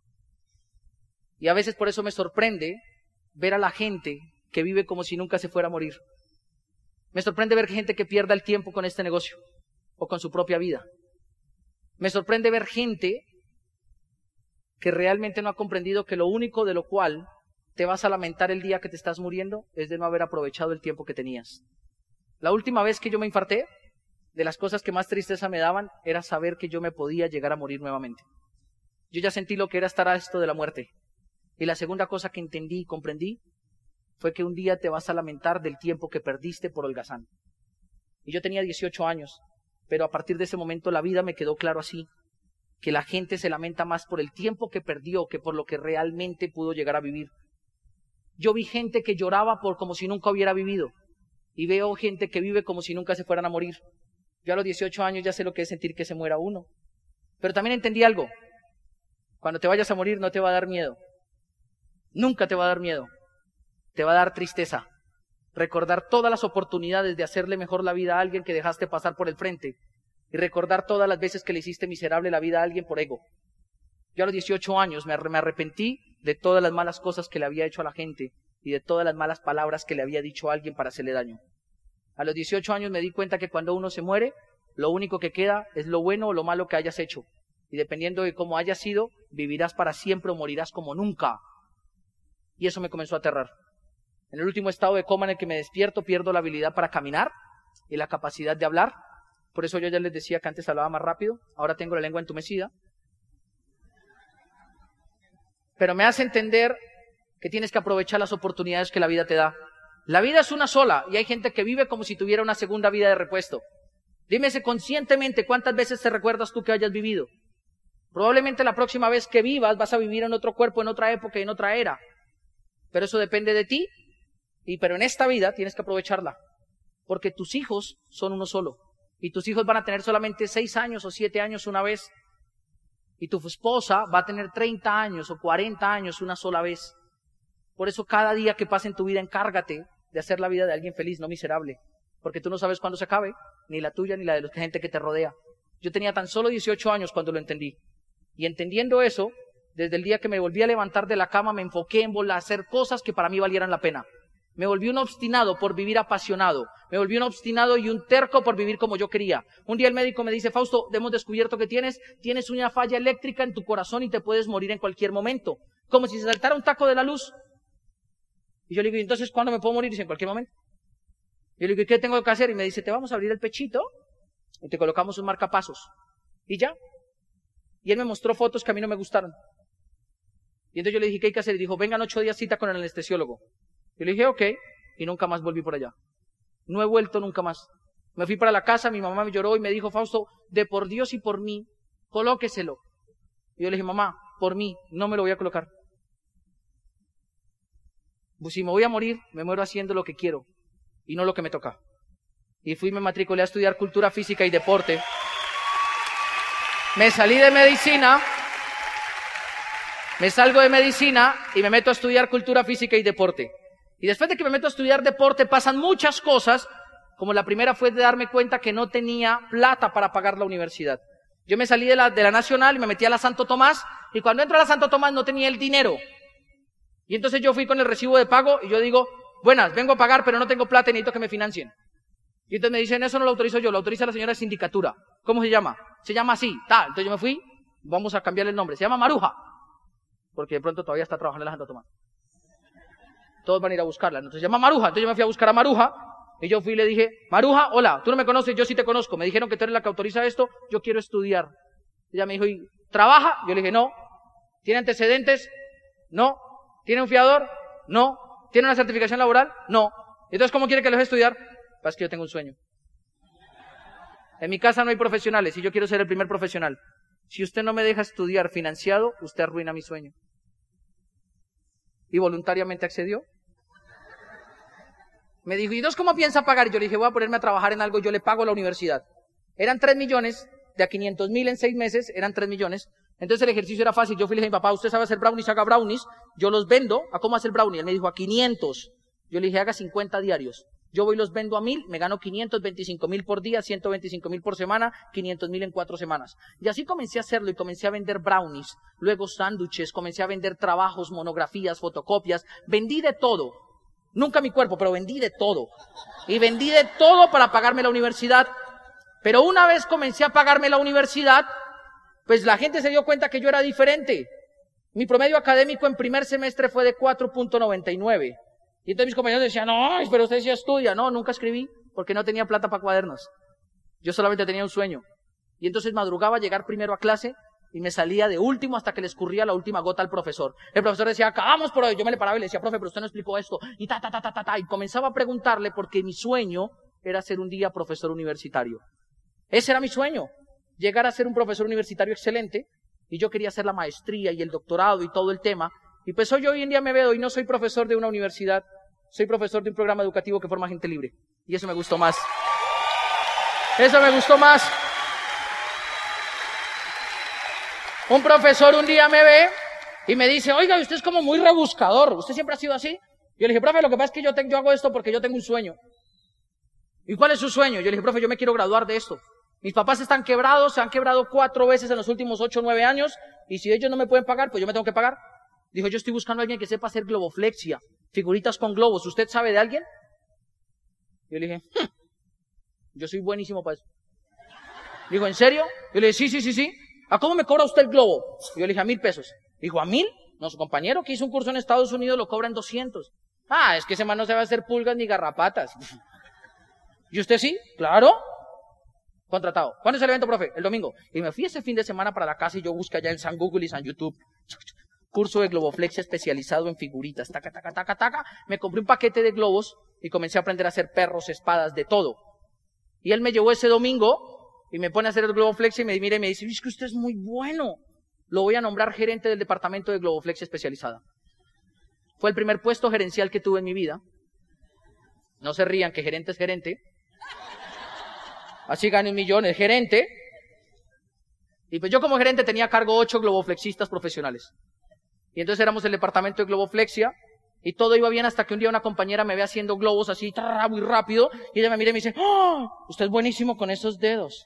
Y a veces por eso me sorprende ver a la gente que vive como si nunca se fuera a morir. Me sorprende ver gente que pierda el tiempo con este negocio o con su propia vida. Me sorprende ver gente que realmente no ha comprendido que lo único de lo cual te vas a lamentar el día que te estás muriendo es de no haber aprovechado el tiempo que tenías. La última vez que yo me infarté, de las cosas que más tristeza me daban era saber que yo me podía llegar a morir nuevamente. Yo ya sentí lo que era estar a esto de la muerte. Y la segunda cosa que entendí y comprendí fue que un día te vas a lamentar del tiempo que perdiste por holgazán. Y yo tenía dieciocho años, pero a partir de ese momento la vida me quedó claro así, que la gente se lamenta más por el tiempo que perdió que por lo que realmente pudo llegar a vivir. Yo vi gente que lloraba por como si nunca hubiera vivido, y veo gente que vive como si nunca se fueran a morir. Yo a los dieciocho años ya sé lo que es sentir que se muera uno. Pero también entendí algo. Cuando te vayas a morir no te va a dar miedo. Nunca te va a dar miedo. Te va a dar tristeza. Recordar todas las oportunidades de hacerle mejor la vida a alguien que dejaste pasar por el frente. Y recordar todas las veces que le hiciste miserable la vida a alguien por ego. Yo a los dieciocho años me arrepentí de todas las malas cosas que le había hecho a la gente y de todas las malas palabras que le había dicho a alguien para hacerle daño. A los dieciocho años me di cuenta que cuando uno se muere, lo único que queda es lo bueno o lo malo que hayas hecho. Y dependiendo de cómo hayas sido, vivirás para siempre o morirás como nunca. Y eso me comenzó a aterrar. En el último estado de coma en el que me despierto, pierdo la habilidad para caminar y la capacidad de hablar. Por eso yo ya les decía que antes hablaba más rápido, ahora tengo la lengua entumecida. Pero me hace entender que tienes que aprovechar las oportunidades que la vida te da. La vida es una sola y hay gente que vive como si tuviera una segunda vida de repuesto. Dímese conscientemente cuántas veces te recuerdas tú que hayas vivido. Probablemente la próxima vez que vivas vas a vivir en otro cuerpo, en otra época, en otra era. Pero eso depende de ti, y pero en esta vida tienes que aprovecharla. Porque tus hijos son uno solo. Y tus hijos van a tener solamente seis años o siete años una vez. Y tu esposa va a tener treinta años o cuarenta años una sola vez. Por eso cada día que pase en tu vida encárgate de hacer la vida de alguien feliz, no miserable. Porque tú no sabes cuándo se acabe, ni la tuya ni la de la gente que te rodea. Yo tenía tan solo dieciocho años cuando lo entendí. Y entendiendo eso, desde el día que me volví a levantar de la cama, me enfoqué en volver a hacer cosas que para mí valieran la pena. Me volví un obstinado por vivir apasionado. Me volví un obstinado y un terco por vivir como yo quería. Un día el médico me dice, Fausto, hemos descubierto que tienes, tienes una falla eléctrica en tu corazón y te puedes morir en cualquier momento. Como si se saltara un taco de la luz. Y yo le digo, entonces, ¿cuándo me puedo morir? Dice, en cualquier momento. Yo le digo, ¿qué tengo que hacer? Y me dice, te vamos a abrir el pechito y te colocamos un marcapasos. Y ya. Y él me mostró fotos que a mí no me gustaron. Y entonces yo le dije, ¿qué hay que hacer? Y dijo, vengan ocho días cita con el anestesiólogo. Yo le dije, ok. Y nunca más volví por allá. No he vuelto nunca más. Me fui para la casa, mi mamá me lloró y me dijo, Fausto, de por Dios y por mí, colóqueselo. Y yo le dije, mamá, por mí, no me lo voy a colocar. Pues si me voy a morir, me muero haciendo lo que quiero y no lo que me toca. Y fui, me matriculé a estudiar cultura física y deporte. Me salí de medicina, me salgo de medicina y me meto a estudiar cultura física y deporte. Y después de que me meto a estudiar deporte pasan muchas cosas, como la primera fue de darme cuenta que no tenía plata para pagar la universidad. Yo me salí de la, de la Nacional y me metí a la Santo Tomás, y cuando entro a la Santo Tomás no tenía el dinero. Y entonces yo fui con el recibo de pago y yo digo, buenas, vengo a pagar pero no tengo plata y necesito que me financien. Y entonces me dicen, eso no lo autorizo yo, lo autoriza la señora de sindicatura. ¿Cómo se llama? Se llama así, tal. Entonces yo me fui, vamos a cambiarle el nombre, se llama Maruja, porque de pronto todavía está trabajando en la Santo Tomás. Todos van a ir a buscarla, entonces se llama Maruja. Entonces yo me fui a buscar a Maruja y yo fui y le dije, Maruja, hola, tú no me conoces, yo sí te conozco, me dijeron que tú eres la que autoriza esto, yo quiero estudiar. Ella me dijo, ¿y trabaja? Yo le dije, no. ¿Tiene antecedentes? No. ¿Tiene un fiador? No. ¿Tiene una certificación laboral? No. Entonces, ¿cómo quiere que lo deje estudiar? Pues que yo tengo un sueño. En mi casa no hay profesionales y yo quiero ser el primer profesional. Si usted no me deja estudiar financiado, usted arruina mi sueño. Y voluntariamente accedió. Me dijo, ¿y dos cómo piensa pagar? Y yo le dije, voy a ponerme a trabajar en algo, yo le pago a la universidad. Eran tres millones, de a quinientos mil en seis meses, eran tres millones. Entonces el ejercicio era fácil. Yo fui y le dije a mi papá, usted sabe hacer brownies, haga brownies. Yo los vendo. ¿A cómo hace el brownie? Él me dijo, a quinientos. Yo le dije, haga cincuenta diarios. Yo voy y los vendo a mil, me gano quinientos veinticinco mil por día, ciento veinticinco mil por semana, quinientos mil en cuatro semanas. Y así comencé a hacerlo y comencé a vender brownies, luego sándwiches, comencé a vender trabajos, monografías, fotocopias. Vendí de todo. Nunca mi cuerpo, pero vendí de todo. Y vendí de todo para pagarme la universidad. Pero una vez comencé a pagarme la universidad, pues la gente se dio cuenta que yo era diferente. Mi promedio académico en primer semestre fue de cuatro punto noventa y nueve. Y entonces mis compañeros decían, no, pero usted sí estudia. No, nunca escribí porque no tenía plata para cuadernos. Yo solamente tenía un sueño. Y entonces madrugaba a llegar primero a clase y me salía de último hasta que le escurría la última gota al profesor. El profesor decía, acabamos por hoy. Yo me le paraba y le decía, profe, pero usted no explicó esto. Y ta, ta, ta, ta, ta, ta. Y comenzaba a preguntarle porque mi sueño era ser un día profesor universitario. Ese era mi sueño. Llegar a ser un profesor universitario excelente. Y yo quería hacer la maestría y el doctorado y todo el tema. Y pues hoy, hoy en día me veo y no soy profesor de una universidad, soy profesor de un programa educativo que forma gente libre. Y eso me gustó más. Eso me gustó más. Un profesor un día me ve y me dice, oiga, usted es como muy rebuscador, ¿usted siempre ha sido así? Yo le dije, profe, lo que pasa es que yo, te, yo hago esto porque yo tengo un sueño. ¿Y cuál es su sueño? Yo le dije, profe, yo me quiero graduar de esto. Mis papás están quebrados, se han quebrado cuatro veces en los últimos ocho o nueve años, y si ellos no me pueden pagar, pues yo me tengo que pagar. Dijo, yo estoy buscando a alguien que sepa hacer globoflexia, figuritas con globos. ¿Usted sabe de alguien? Yo le dije, hm, yo soy buenísimo para eso. Dijo, ¿en serio? Yo le dije, sí, sí, sí, sí. ¿A cómo me cobra usted el globo? Yo le dije, a mil pesos. Dijo, ¿a mil? No, su compañero que hizo un curso en Estados Unidos lo cobra en doscientos. Ah, es que ese man no se va a hacer pulgas ni garrapatas. ¿Y usted sí? Claro. Contratado. ¿Cuándo es el evento, profe? El domingo. Y me fui ese fin de semana para la casa y yo busqué allá en San Google y San YouTube. Curso de globoflexia especializado en figuritas. Taca, taca, taca, taca. Me compré un paquete de globos y comencé a aprender a hacer perros, espadas, de todo. Y él me llevó ese domingo y me pone a hacer el globoflexia y me mira y me dice, es que usted es muy bueno. Lo voy a nombrar gerente del departamento de globoflexia especializada. Fue el primer puesto gerencial que tuve en mi vida. No se rían que gerente es gerente. Así gané un millón, es gerente. Y pues yo como gerente tenía a cargo ocho globoflexistas profesionales. Y entonces éramos el departamento de globoflexia y todo iba bien hasta que un día una compañera me ve haciendo globos así, tarra, muy rápido, y ella me mira y me dice, ¡oh! Usted es buenísimo con esos dedos.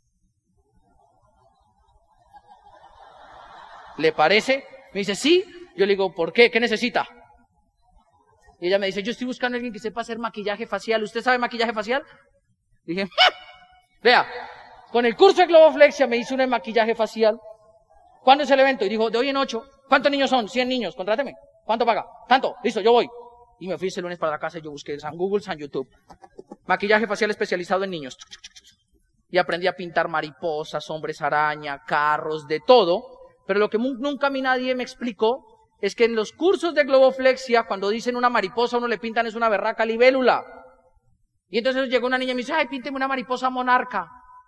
¿Le parece? Me dice, sí. Yo le digo, ¿por qué? ¿Qué necesita? Y ella me dice, yo estoy buscando a alguien que sepa hacer maquillaje facial. ¿Usted sabe maquillaje facial? Dije, vea, con el curso de globoflexia me hice un maquillaje facial. ¿Cuándo es el evento? Y dijo, de hoy en ocho. ¿Cuántos niños son? cien niños, contráteme. ¿Cuánto paga? Tanto. Listo, yo voy. Y me fui ese lunes para la casa y yo busqué en San Google, San YouTube. Maquillaje facial especializado en niños. Y aprendí a pintar mariposas, hombres araña, carros, de todo. Pero lo que nunca a mí nadie me explicó es que en los cursos de globoflexia, cuando dicen una mariposa, uno le pintan es una berraca libélula. Y entonces llegó una niña y me dice, ay, pínteme una mariposa monarca.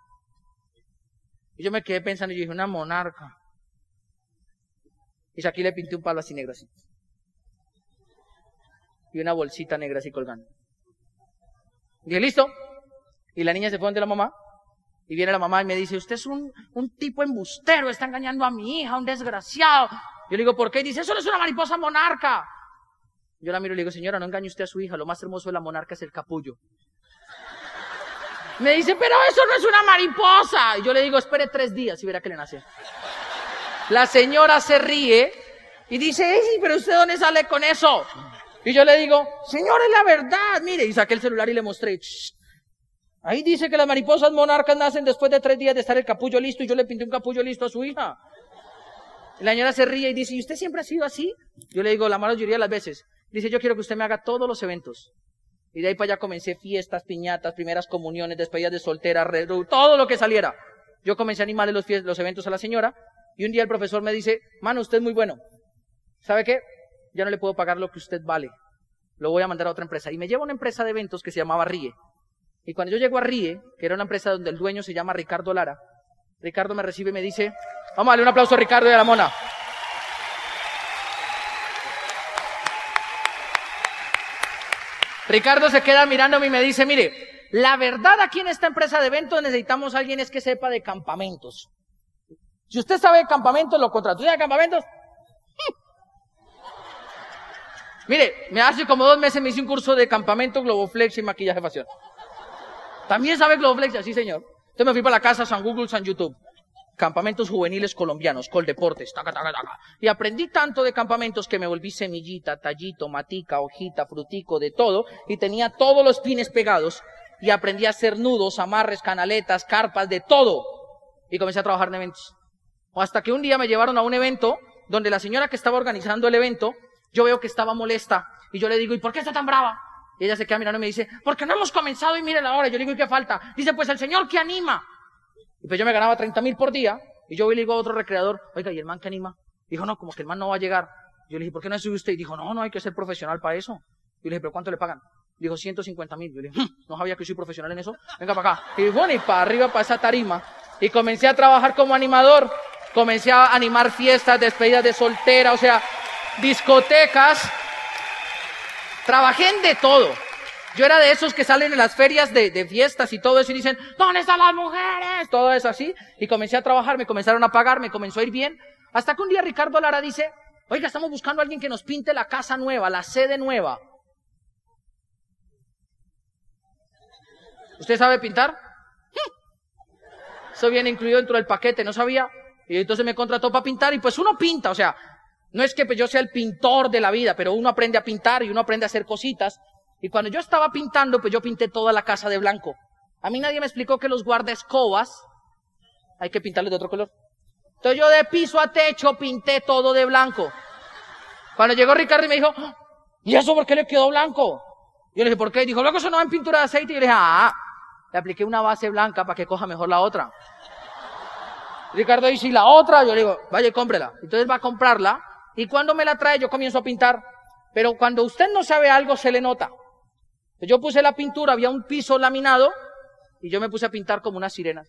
Y yo me quedé pensando y yo dije, una monarca. Y aquí le pinté un palo así negro así. Y una bolsita negra así colgando. Y dije, listo. Y la niña se fue donde la mamá. Y viene la mamá y me dice, usted es un, un tipo embustero, está engañando a mi hija, un desgraciado. Yo le digo, ¿por qué? Y dice, eso no es una mariposa monarca. Yo la miro y le digo, señora, no engañe usted a su hija, lo más hermoso de la monarca es el capullo. Me dice, pero eso no es una mariposa. Y yo le digo, espere tres días y verá que le nace. La señora se ríe y dice, ¡ey, pero usted dónde sale con eso! Y yo le digo, señora, es la verdad, mire. Y saqué el celular y le mostré. Shh. Ahí dice que las mariposas monarcas nacen después de tres días de estar el capullo listo y yo le pinté un capullo listo a su hija. Y la señora se ríe y dice, ¿y usted siempre ha sido así? Yo le digo, la mayoría de las veces. Dice, yo quiero que usted me haga todos los eventos. Y de ahí para allá comencé fiestas, piñatas, primeras comuniones, despedidas de soltera, todo lo que saliera. Yo comencé a animarle los, los eventos a la señora. Y un día el profesor me dice, mano, usted es muy bueno. ¿Sabe qué? Ya no le puedo pagar lo que usted vale. Lo voy a mandar a otra empresa. Y me lleva a una empresa de eventos que se llamaba Ríe. Y cuando yo llego a Ríe, que era una empresa donde el dueño se llama Ricardo Lara, Ricardo me recibe y me dice, vamos a darle un aplauso a Ricardo y a la mona. Ricardo se queda mirándome y me dice, mire, la verdad aquí en esta empresa de eventos necesitamos a alguien es que sepa de campamentos. Si usted sabe de campamentos, lo contrato. ¿Usted sabe de campamentos? Mire, me hace como dos meses me hice un curso de campamento, Globoflex y maquillaje facial. ¿También sabe Globoflex? Sí, señor. Entonces me fui para la casa, San Google, San YouTube. Campamentos juveniles colombianos, Coldeportes, taca, taca, taca. Y aprendí tanto de campamentos que me volví semillita, tallito, matica, hojita, frutico, de todo. Y tenía todos los pines pegados. Y aprendí a hacer nudos, amarres, canaletas, carpas, de todo. Y comencé a trabajar en eventos. O hasta que un día me llevaron a un evento donde la señora que estaba organizando el evento, yo veo que estaba molesta. Y yo le digo, ¿y por qué está tan brava? Y ella se queda mirando y me dice, porque no hemos comenzado y mire la hora. Yo le digo, ¿y qué falta? Dice, pues el señor que anima. Y pues yo me ganaba treinta mil por día. Y yo voy y le digo a otro recreador, oiga, ¿y el man que anima? Dijo, no, como que el man no va a llegar. Yo le dije, ¿por qué no sube usted? Y dijo, no, no hay que ser profesional para eso. Yo le dije, ¿pero cuánto le pagan? Dijo, ciento cincuenta mil. Yo le dije, no sabía que soy profesional en eso. Venga para acá. Y bueno, y para arriba, para esa tarima. Y comencé a trabajar como animador. Comencé a animar fiestas, despedidas de soltera, o sea, discotecas. Trabajé en de todo. Yo era de esos que salen en las ferias de, de fiestas y todo eso y dicen, ¿dónde están las mujeres? Todo eso así. Y comencé a trabajar, me comenzaron a pagar, me comenzó a ir bien. Hasta que un día Ricardo Lara dice, oiga, estamos buscando a alguien que nos pinte la casa nueva, la sede nueva. ¿Usted sabe pintar? Eso viene incluido dentro del paquete, no sabía. Y entonces me contrató para pintar y pues uno pinta, o sea, no es que pues yo sea el pintor de la vida, pero uno aprende a pintar y uno aprende a hacer cositas. Y cuando yo estaba pintando, pues yo pinté toda la casa de blanco. A mí nadie me explicó que los guardaescobas hay que pintarlos de otro color. Entonces yo de piso a techo pinté todo de blanco. Cuando llegó Ricardo y me dijo, ¿y eso por qué le quedó blanco? Yo le dije, ¿por qué? Y dijo, luego eso no va en pintura de aceite. Y yo le dije, ah, le apliqué una base blanca para que coja mejor la otra. Ricardo dice, ¿y la otra? Yo le digo, vaya y cómprela. Entonces va a comprarla y cuando me la trae yo comienzo a pintar. Pero cuando usted no sabe algo se le nota. Entonces yo puse la pintura, había un piso laminado y yo me puse a pintar como unas sirenas.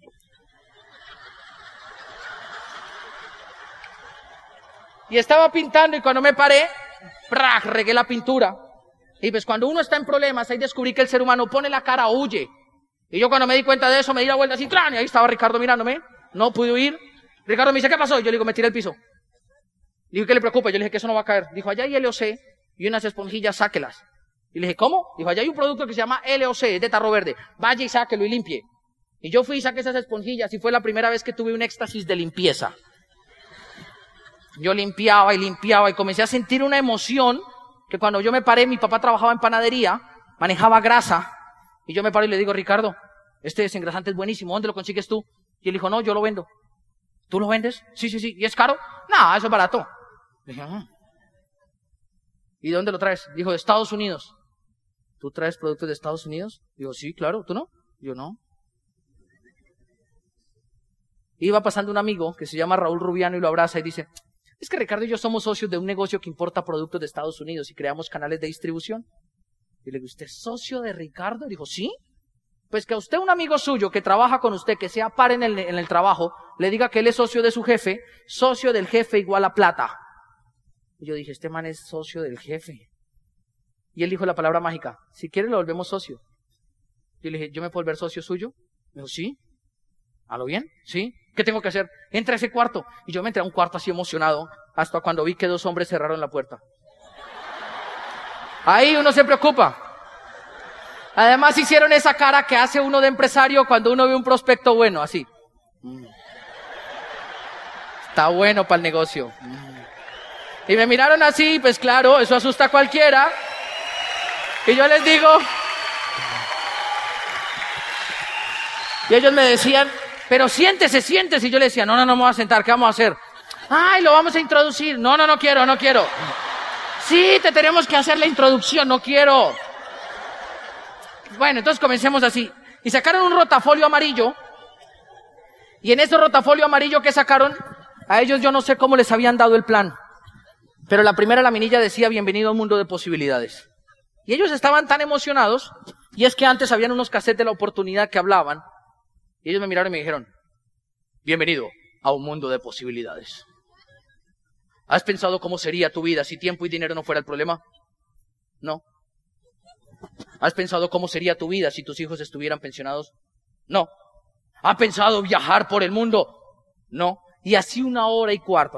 Y estaba pintando y cuando me paré, ¡prac!, regué la pintura. Y pues cuando uno está en problemas, ahí descubrí que el ser humano pone la cara, huye. Y yo cuando me di cuenta de eso, me di la vuelta así, ¡tran! Y ahí estaba Ricardo mirándome. No pude huir. Ricardo me dice, ¿qué pasó? Yo le digo, me tiré el piso. Le digo, ¿qué le preocupa? Yo le dije que eso no va a caer. Dijo, allá hay L O C y unas esponjillas, sáquelas. Y le dije, ¿cómo? Dijo, allá hay un producto que se llama L O C, es de tarro verde. Vaya y sáquelo y limpie. Y yo fui y saqué esas esponjillas y fue la primera vez que tuve un éxtasis de limpieza. Yo limpiaba y limpiaba y comencé a sentir una emoción que cuando yo me paré, mi papá trabajaba en panadería, manejaba grasa. Y yo me paro y le digo, Ricardo, este desengrasante es buenísimo, ¿dónde lo consigues tú? Y él dijo, no, yo lo vendo. ¿Tú lo vendes? Sí, sí, sí. ¿Y es caro? No, eso es barato. Le dije, ah. ¿Y de dónde lo traes? Dijo, de Estados Unidos. ¿Tú traes productos de Estados Unidos? Digo, sí, claro. ¿Tú no? Yo no. Iba pasando un amigo que se llama Raúl Rubiano y lo abraza y dice, es que Ricardo y yo somos socios de un negocio que importa productos de Estados Unidos y creamos canales de distribución. Y le digo, ¿usted es socio de Ricardo? Y dijo, sí. Pues que a usted, un amigo suyo que trabaja con usted, que sea par en el, en el trabajo, le diga que él es socio de su jefe, socio del jefe igual a plata. Y yo dije, este man es socio del jefe. Y él dijo la palabra mágica, si quiere lo volvemos socio. Yo le dije, ¿yo me puedo volver socio suyo? Me dijo, sí. ¿A lo bien? Sí. ¿Qué tengo que hacer? Entra a ese cuarto. Y yo me entré a un cuarto así emocionado, hasta cuando vi que dos hombres cerraron la puerta. Ahí uno se preocupa. Además hicieron esa cara que hace uno de empresario cuando uno ve un prospecto bueno, así. Mm. Está bueno para el negocio. Mm. Y me miraron así, pues claro, eso asusta a cualquiera. Y yo les digo... Y ellos me decían, pero siéntese, siéntese. Y yo les decía, no, no, no me voy a sentar, ¿qué vamos a hacer? Ay, lo vamos a introducir. No, no, no quiero, no quiero. Sí, te tenemos que hacer la introducción, no quiero. Bueno, entonces comencemos así. Y sacaron un rotafolio amarillo. Y en ese rotafolio amarillo que sacaron, a ellos yo no sé cómo les habían dado el plan. Pero la primera laminilla decía, bienvenido a un mundo de posibilidades. Y ellos estaban tan emocionados, y es que antes habían unos cassettes de la oportunidad que hablaban. Y ellos me miraron y me dijeron, bienvenido a un mundo de posibilidades. ¿Has pensado cómo sería tu vida si tiempo y dinero no fuera el problema? No. ¿Has pensado cómo sería tu vida si tus hijos estuvieran pensionados? No. ¿Has pensado viajar por el mundo? No. Y así una hora y cuarto.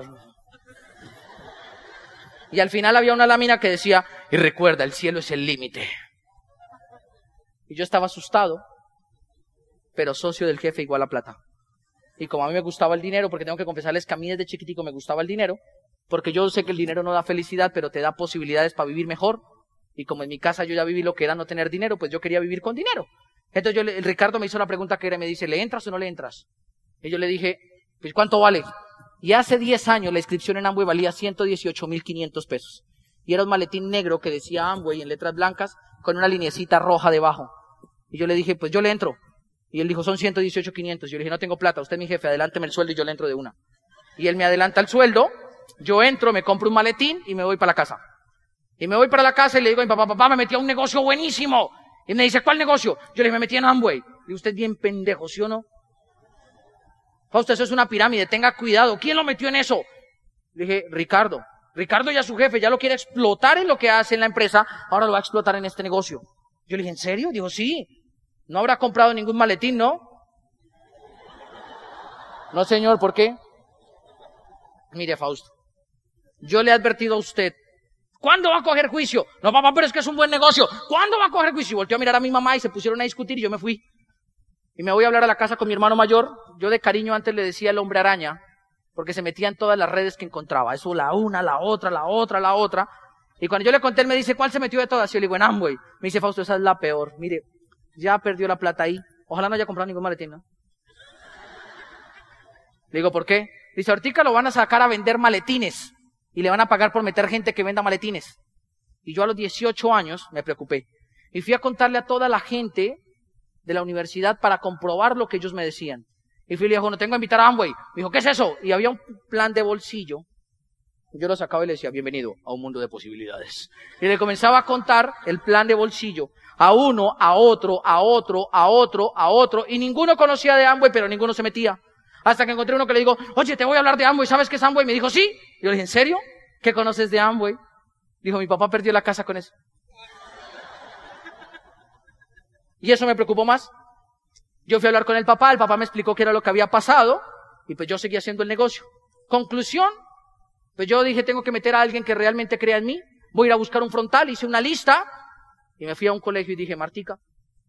Y al final había una lámina que decía, y recuerda, el cielo es el límite. Y yo estaba asustado, pero socio del jefe igual a plata. Y como a mí me gustaba el dinero, porque tengo que confesarles que a mí desde chiquitico me gustaba el dinero, porque yo sé que el dinero no da felicidad, pero te da posibilidades para vivir mejor. Y como en mi casa yo ya viví lo que era no tener dinero, pues yo quería vivir con dinero. Entonces yo, el Ricardo me hizo la pregunta que era, me dice, ¿le entras o no le entras? Y yo le dije, pues ¿cuánto vale? Y hace diez años la inscripción en Amway valía ciento dieciocho mil quinientos pesos. Y era un maletín negro que decía Amway en letras blancas con una linecita roja debajo. Y yo le dije, pues yo le entro. Y él dijo, son ciento dieciocho mil quinientos. Yo le dije, no tengo plata, usted es mi jefe, adelánteme el sueldo y yo le entro de una. Y él me adelanta el sueldo, yo entro, me compro un maletín y me voy para la casa. Y me voy para la casa y le digo a mi papá, papá, me metí a un negocio buenísimo. Y me dice, ¿cuál negocio? Yo le dije, me metí en Amway. Y usted es bien pendejo, ¿sí o no? Fausto, eso es una pirámide, tenga cuidado. ¿Quién lo metió en eso? Le dije, Ricardo. Ricardo ya su jefe, ya lo quiere explotar en lo que hace en la empresa, ahora lo va a explotar en este negocio. Yo le dije, ¿en serio? Dijo, sí. No habrá comprado ningún maletín, ¿no? No, señor, ¿por qué? Mire, Fausto, yo le he advertido a usted, ¿cuándo va a coger juicio? No, papá, pero es que es un buen negocio. ¿Cuándo va a coger juicio? Y volteó a mirar a mi mamá y se pusieron a discutir y yo me fui. Y me voy a hablar a la casa con mi hermano mayor. Yo de cariño antes le decía el hombre araña, porque se metía en todas las redes que encontraba. Eso, la una, la otra, la otra, la otra. Y cuando yo le conté, él me dice, ¿cuál se metió de todas? Y yo le digo, en Amway. Me dice, Fausto, esa es la peor. Mire, ya perdió la plata ahí. Ojalá no haya comprado ningún maletín, ¿no? Le digo, ¿por qué? Dice, ahorita lo van a sacar a vender maletines. Y le van a pagar por meter gente que venda maletines. Y yo a los dieciocho años me preocupé. Y fui a contarle a toda la gente de la universidad para comprobar lo que ellos me decían. Y fui y le dijo, no tengo que invitar a Amway. Me dijo, ¿qué es eso? Y había un plan de bolsillo. Yo lo sacaba y le decía, bienvenido a un mundo de posibilidades. Y le comenzaba a contar el plan de bolsillo. A uno, a otro, a otro, a otro, a otro. Y ninguno conocía de Amway, pero ninguno se metía. Hasta que encontré uno que le digo, oye, te voy a hablar de Amway. ¿Sabes qué es Amway? Me dijo, sí. Y yo le dije, ¿en serio? ¿Qué conoces de Amway? Dijo, mi papá perdió la casa con eso. Y eso me preocupó más. Yo fui a hablar con el papá, el papá me explicó qué era lo que había pasado, y pues yo seguía haciendo el negocio. Conclusión, pues yo dije, tengo que meter a alguien que realmente crea en mí, voy a ir a buscar un frontal, hice una lista, y me fui a un colegio y dije, Martica,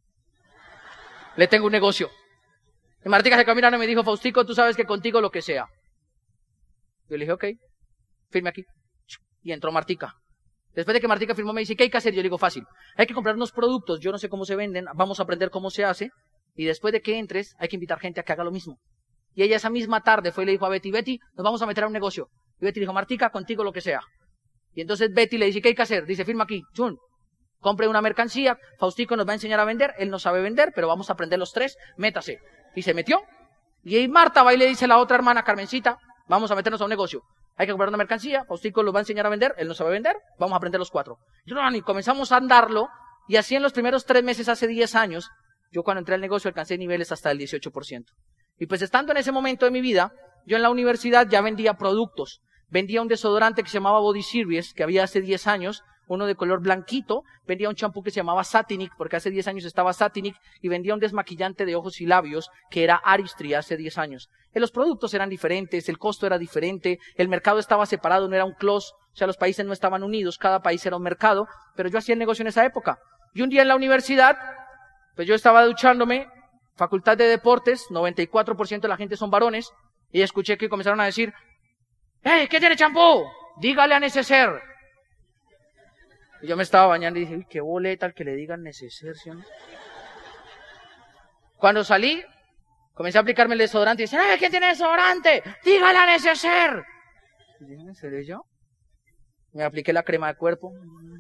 le tengo un negocio. Y Martica se caminó y me dijo, Faustico, tú sabes que contigo lo que sea. Yo le dije, ok, firme aquí. Y entró Martica. Después de que Martica firmó, me dice, ¿qué hay que hacer? Yo le digo, fácil. Hay que comprar unos productos, yo no sé cómo se venden, vamos a aprender cómo se hace. Y después de que entres, hay que invitar gente a que haga lo mismo. Y ella esa misma tarde fue y le dijo a Betty, Betty, nos vamos a meter a un negocio. Y Betty le dijo, Martica, contigo lo que sea. Y entonces Betty le dice, ¿qué hay que hacer? Dice, firma aquí, chun. Compre una mercancía, Faustico nos va a enseñar a vender, él no sabe vender, pero vamos a aprender los tres, métase. Y se metió. Y ahí Marta va y le dice a la otra hermana, Carmencita, vamos a meternos a un negocio. Hay que comprar una mercancía, Faustico los va a enseñar a vender, él no sabe vender, vamos a aprender los cuatro. Y comenzamos a andarlo, y así en los primeros tres meses, hace diez años, yo cuando entré al negocio alcancé niveles hasta el dieciocho por ciento. Y pues estando en ese momento de mi vida, yo en la universidad ya vendía productos. Vendía un desodorante que se llamaba Body Series, que había hace diez años, uno de color blanquito. Vendía un champú que se llamaba Satinic, porque hace diez años estaba Satinic. Y vendía un desmaquillante de ojos y labios, que era Aristry, hace diez años. Y los productos eran diferentes, el costo era diferente, el mercado estaba separado, no era un close. O sea, los países no estaban unidos, cada país era un mercado. Pero yo hacía el negocio en esa época. Y un día en la universidad, pues yo estaba duchándome, facultad de deportes, noventa y cuatro por ciento de la gente son varones, y escuché que comenzaron a decir, ¡hey, qué tiene champú! Dígale a Neceser. Y yo me estaba bañando y dije, uy, qué boleta el que le digan Neceser, ¿sí o no? Cuando salí, comencé a aplicarme el desodorante y dicen, ¡hey, quién tiene desodorante! ¡Dígale a Neceser! Y dije, ¿seré yo? Me apliqué la crema de cuerpo.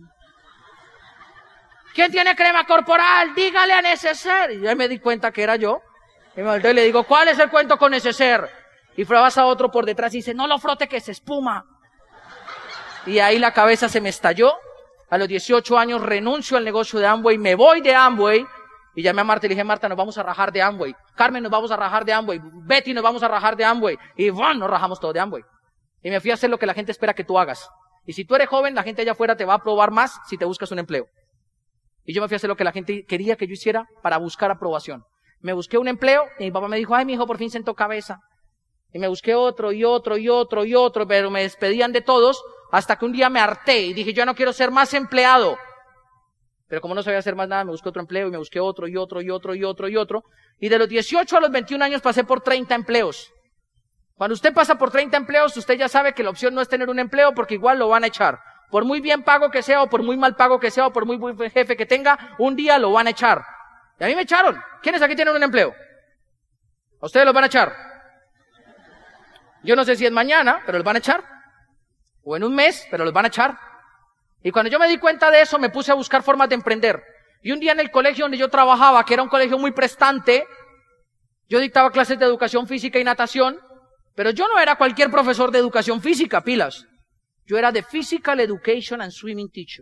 ¿Quién tiene crema corporal? Dígale a Neceser. Y ahí me di cuenta que era yo. Y me volteé y le digo, ¿cuál es el cuento con Neceser? Y pasa otro por detrás y dice, no lo frote que se espuma. Y ahí la cabeza se me estalló. A los dieciocho años renuncio al negocio de Amway, me voy de Amway. Y llamé a Marta y le dije, Marta, nos vamos a rajar de Amway. Carmen, nos vamos a rajar de Amway. Betty, nos vamos a rajar de Amway. Y ¡bum!, nos rajamos todo de Amway. Y me fui a hacer lo que la gente espera que tú hagas. Y si tú eres joven, la gente allá afuera te va a aprobar más si te buscas un empleo. Y yo me fui a hacer lo que la gente quería que yo hiciera para buscar aprobación. Me busqué un empleo y mi papá me dijo, ay, mi hijo por fin sentó cabeza. Y me busqué otro y otro y otro y otro, pero me despedían de todos hasta que un día me harté y dije, yo no quiero ser más empleado. Pero como no sabía hacer más nada, me busqué otro empleo y me busqué otro y otro y otro y otro y otro. Y de los dieciocho a los veintiún años pasé por treinta empleos. Cuando usted pasa por treinta empleos, usted ya sabe que la opción no es tener un empleo porque igual lo van a echar. Por muy bien pago que sea o por muy mal pago que sea o por muy buen jefe que tenga, un día lo van a echar. Y a mí me echaron. ¿Quiénes aquí tienen un empleo? A ustedes los van a echar. Yo no sé si es mañana, pero los van a echar. O en un mes, pero los van a echar. Y cuando yo me di cuenta de eso, me puse a buscar formas de emprender. Y un día en el colegio donde yo trabajaba, que era un colegio muy prestante, yo dictaba clases de educación física y natación, pero yo no era cualquier profesor de educación física, pilas. Yo era de Physical Education and Swimming Teacher.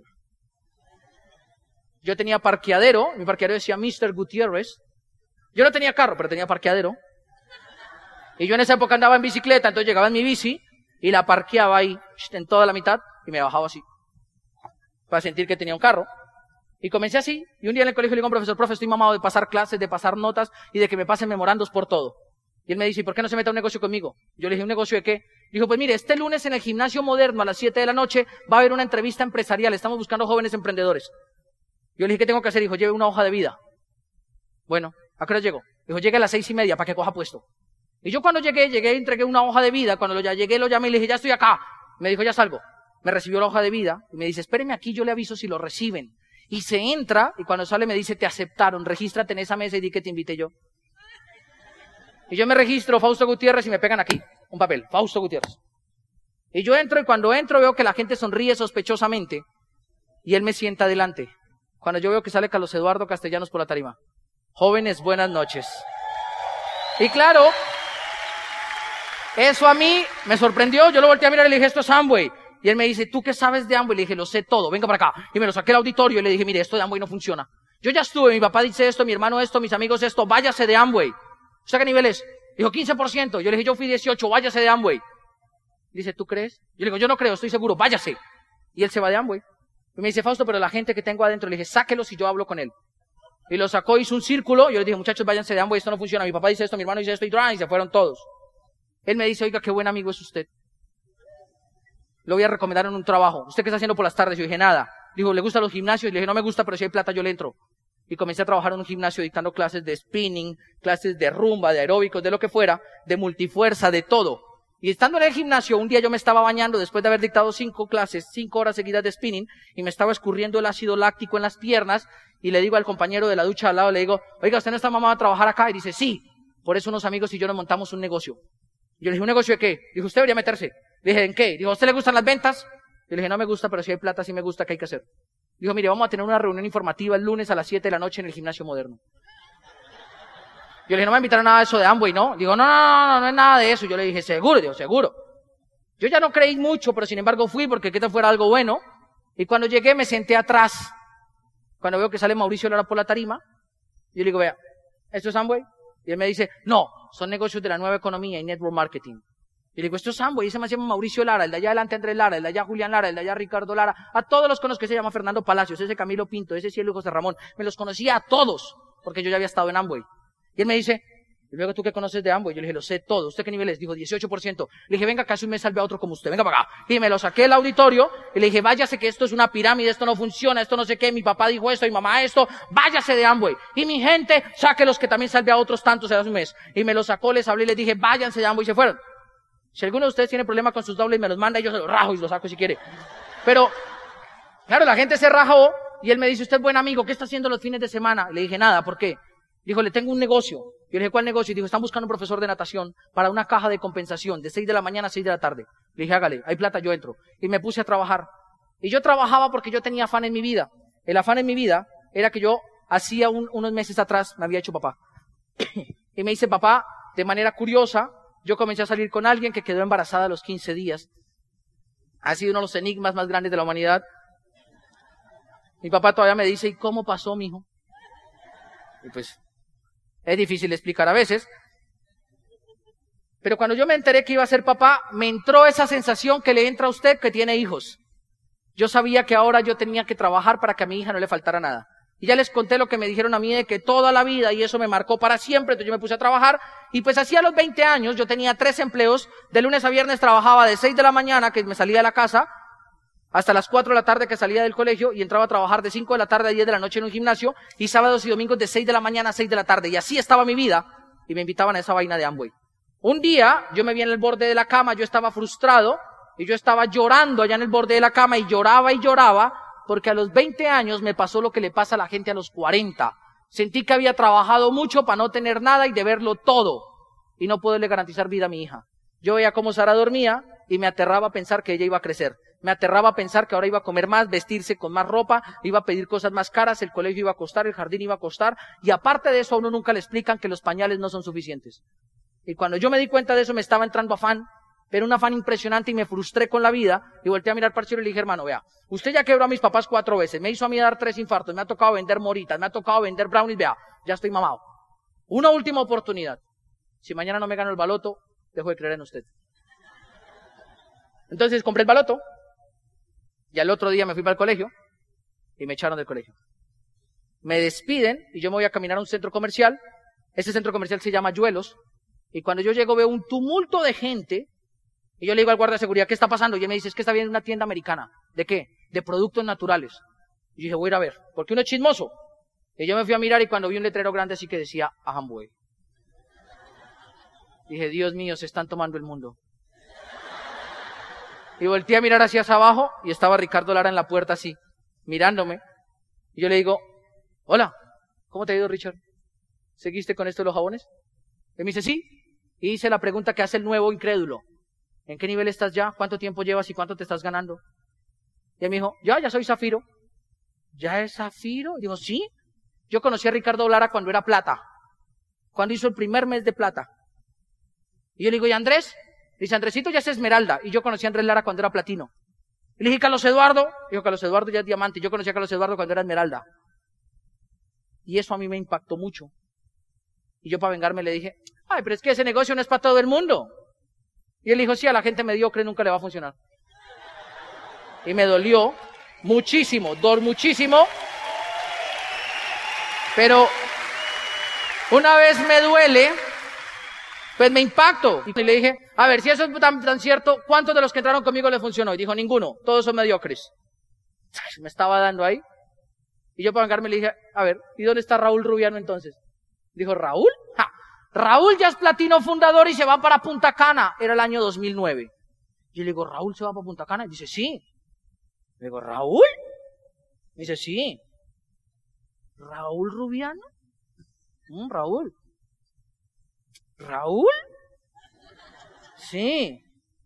Yo tenía parqueadero, mi parqueadero decía mister Gutiérrez. Yo no tenía carro, pero tenía parqueadero. Y yo en esa época andaba en bicicleta, entonces llegaba en mi bici y la parqueaba ahí en toda la mitad y me bajaba así, para sentir que tenía un carro. Y comencé así, y un día en el colegio le digo a un profesor, profe, estoy mamado de pasar clases, de pasar notas y de que me pasen memorandos por todo. Y él me dice, ¿y por qué no se mete a un negocio conmigo? Yo le dije, ¿un negocio de qué? Dijo, pues mire, este lunes en el Gimnasio Moderno a las siete de la noche va a haber una entrevista empresarial, estamos buscando jóvenes emprendedores. Yo le dije, ¿qué tengo que hacer? Dijo, lleve una hoja de vida. Bueno, ¿a qué hora llego? Dijo, llegue a las seis y media para que coja puesto. Y yo cuando llegué, llegué y entregué una hoja de vida, cuando lo ya llegué lo llamé y le dije, ya estoy acá. Me dijo, ya salgo. Me recibió la hoja de vida y me dice, espéreme aquí, yo le aviso si lo reciben. Y se entra y cuando sale me dice, te aceptaron, regístrate en esa mesa y di que te invité yo. Y yo me registro, Fausto Gutiérrez, y me pegan aquí, un papel, Fausto Gutiérrez. Y yo entro y cuando entro veo que la gente sonríe sospechosamente y él me sienta adelante. Cuando yo veo que sale Carlos Eduardo Castellanos por la tarima. Jóvenes, buenas noches. Y claro, eso a mí me sorprendió, yo lo volteé a mirar y le dije, esto es Amway. Y él me dice, ¿tú qué sabes de Amway? Le dije, lo sé todo, venga para acá. Y me lo saqué al auditorio y le dije, mire, esto de Amway no funciona. Yo ya estuve, mi papá dice esto, mi hermano esto, mis amigos esto, váyase de Amway. ¿Usted qué nivel es? Dijo, quince por ciento. Yo le dije, yo fui dieciocho, váyase de Amway. Dice, ¿tú crees? Yo le digo, yo no creo, estoy seguro, váyase. Y él se va de Amway. Y me dice, Fausto, pero la gente que tengo adentro, le dije, sáquelos y yo hablo con él. Y lo sacó, hizo un círculo, y yo le dije, muchachos, váyanse de Amway, esto no funciona. Mi papá dice esto, mi hermano dice esto, y, y se fueron todos. Él me dice, oiga, qué buen amigo es usted. Lo voy a recomendar en un trabajo. ¿Usted qué está haciendo por las tardes? Yo dije, nada. Dijo, ¿le gustan los gimnasios? Le dije, no me gusta, pero si hay plata yo le entro. Y comencé a trabajar en un gimnasio dictando clases de spinning, clases de rumba, de aeróbicos, de lo que fuera, de multifuerza, de todo. Y estando en el gimnasio, un día yo me estaba bañando después de haber dictado cinco clases, cinco horas seguidas de spinning, y me estaba escurriendo el ácido láctico en las piernas, y le digo al compañero de la ducha al lado, le digo, oiga, ¿usted no está mamado a trabajar acá? Y dice, sí. Por eso unos amigos y yo nos montamos un negocio. Y yo le dije, ¿un negocio de qué? Dijo, usted debería meterse. Le dije, ¿en qué? Dijo, ¿a usted le gustan las ventas? Yo le dije, no me gusta, pero si hay plata, sí me gusta, ¿qué hay que hacer? Dijo, mire, vamos a tener una reunión informativa el lunes a las siete de la noche en el Gimnasio Moderno. Yo le dije, no me invitaron a nada de eso de Amway, ¿no? Digo, no, no, no, no, no es nada de eso. Yo le dije, seguro, digo, seguro. Yo ya no creí mucho, pero sin embargo fui porque qué tal fuera algo bueno. Y cuando llegué me senté atrás. Cuando veo que sale Mauricio Lara por la tarima, yo le digo, vea, ¿esto es Amway? Y él me dice, no, son negocios de la nueva economía y network marketing. Y le digo, esto es Amway, y ese me llama Mauricio Lara, el de allá adelante Andrés Lara, el de allá Julián Lara, el de allá Ricardo Lara, a todos los conozco, que se llama Fernando Palacios, ese Camilo Pinto, ese Cielo José Ramón, me los conocía a todos, porque yo ya había estado en Amway. Y él me dice, y luego tú qué conoces de Amway, yo le dije, lo sé todo, ¿usted qué nivel es? Dijo, dieciocho por ciento. Le dije, venga, casi un mes salve a otro como usted, venga para acá. Y me lo saqué del auditorio, y le dije, váyase que esto es una pirámide, esto no funciona, esto no sé qué, mi papá dijo esto, mi mamá esto, váyase de Amway. Y mi gente, saque los que también salve a otros tantos hace un mes. Y me lo sacó, les hablé y les dije, váyanse de Amway, y se fueron. Si alguno de ustedes tiene problema con sus dobles, me los manda y yo se los rajo y los saco si quiere. Pero, claro, la gente se rajó y él me dice, usted es buen amigo, ¿qué está haciendo los fines de semana? Le dije, nada, ¿por qué? Dijo, le tengo un negocio. Yo le dije, ¿cuál negocio? Y dijo, están buscando un profesor de natación para una caja de compensación de seis de la mañana a seis de la tarde. Le dije, hágale, hay plata, yo entro. Y me puse a trabajar. Y yo trabajaba porque yo tenía afán en mi vida. El afán en mi vida era que yo hacía un, unos meses atrás me había hecho papá. Y me dice, papá, de manera curiosa, yo comencé a salir con alguien que quedó embarazada a los quince días. Ha sido uno de los enigmas más grandes de la humanidad. Mi papá todavía me dice, ¿y cómo pasó, mijo? Y pues, es difícil explicar a veces. Pero cuando yo me enteré que iba a ser papá, me entró esa sensación que le entra a usted que tiene hijos. Yo sabía que ahora yo tenía que trabajar para que a mi hija no le faltara nada. Y ya les conté lo que me dijeron a mí de que toda la vida, y eso me marcó para siempre. Entonces yo me puse a trabajar, y pues así a los veinte años yo tenía tres empleos. De lunes a viernes trabajaba de seis de la mañana, que me salía de la casa, hasta las cuatro de la tarde que salía del colegio, y entraba a trabajar de cinco de la tarde a diez de la noche en un gimnasio, y sábados y domingos de seis de la mañana a seis de la tarde. Y así estaba mi vida, y me invitaban a esa vaina de Amway. Un día, yo me vi en el borde de la cama, yo estaba frustrado, y yo estaba llorando allá en el borde de la cama, y lloraba y lloraba, porque a los veinte años me pasó lo que le pasa a la gente a los cuarenta. Sentí que había trabajado mucho para no tener nada y deberlo todo, y no poderle garantizar vida a mi hija. Yo veía cómo Sara dormía, y me aterraba pensar que ella iba a crecer. Me aterraba pensar que ahora iba a comer más, vestirse con más ropa, iba a pedir cosas más caras, el colegio iba a costar, el jardín iba a costar, y aparte de eso a uno nunca le explican que los pañales no son suficientes. Y cuando yo me di cuenta de eso me estaba entrando afán, pero un afán impresionante, y me frustré con la vida, y volteé a mirar parcero y le dije, hermano, vea, usted ya quebró a mis papás cuatro veces, me hizo a mí dar tres infartos, me ha tocado vender moritas, me ha tocado vender brownies, vea, ya estoy mamado. Una última oportunidad. Si mañana no me gano el baloto, dejo de creer en usted. Entonces compré el baloto, y al otro día me fui para el colegio, y me echaron del colegio. Me despiden, y yo me voy a caminar a un centro comercial. Ese centro comercial se llama Yuelos, y cuando yo llego veo un tumulto de gente. Y yo le digo al guardia de seguridad, ¿qué está pasando? Y él me dice, es que está viendo una tienda americana. ¿De qué? De productos naturales. Y yo dije, voy a ir a ver, porque uno es chismoso. Y yo me fui a mirar, y cuando vi un letrero grande así que decía, Amway. Dije, Dios mío, se están tomando el mundo. Y volteé a mirar hacia abajo, y estaba Ricardo Lara en la puerta así, mirándome. Y yo le digo, hola, ¿cómo te ha ido, Richard? ¿Seguiste con esto de los jabones? Y me dice, sí. Y hice la pregunta que hace el nuevo incrédulo. ¿En qué nivel estás ya? ¿Cuánto tiempo llevas y cuánto te estás ganando? Y él me dijo, ya, ya soy Zafiro. ¿Ya es Zafiro? Y digo, sí. Yo conocí a Ricardo Lara cuando era plata. Cuando hizo el primer mes de plata. Y yo le digo, ¿y Andrés? Dice, Andresito ya es Esmeralda. Y yo conocí a Andrés Lara cuando era platino. Y le dije, Carlos Eduardo. Dijo, Carlos Eduardo ya es diamante. Y yo conocí a Carlos Eduardo cuando era Esmeralda. Y eso a mí me impactó mucho. Y yo para vengarme le dije, ay, pero es que ese negocio no es para todo el mundo. Y él dijo, sí, a la gente mediocre nunca le va a funcionar. Y me dolió muchísimo, dor muchísimo. Pero una vez me duele, pues me impacto. Y le dije, a ver, si eso es tan, tan cierto, ¿cuántos de los que entraron conmigo le funcionó? Y dijo, ninguno, todos son mediocres. Me estaba dando ahí. Y yo para vengarme le dije, a ver, ¿y dónde está Raúl Rubiano entonces? Dijo, ¿Raúl? ¡Ja! Raúl ya es platino fundador y se va para Punta Cana. Era el año dos mil nueve. Yo le digo, ¿Raúl se va para Punta Cana? Y dice, sí. Le digo, ¿Raúl? Me dice, sí. ¿Raúl Rubiano? Mm, Raúl. ¿Raúl? Sí.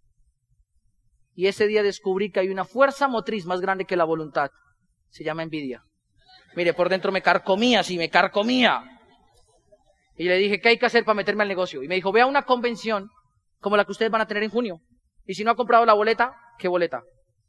Y ese día descubrí que hay una fuerza motriz más grande que la voluntad. Se llama envidia. Mire, por dentro me carcomía, sí, me carcomía. Y le dije, ¿qué hay que hacer para meterme al negocio? Y me dijo, ve a una convención como la que ustedes van a tener en junio. Y si no ha comprado la boleta, ¿qué boleta?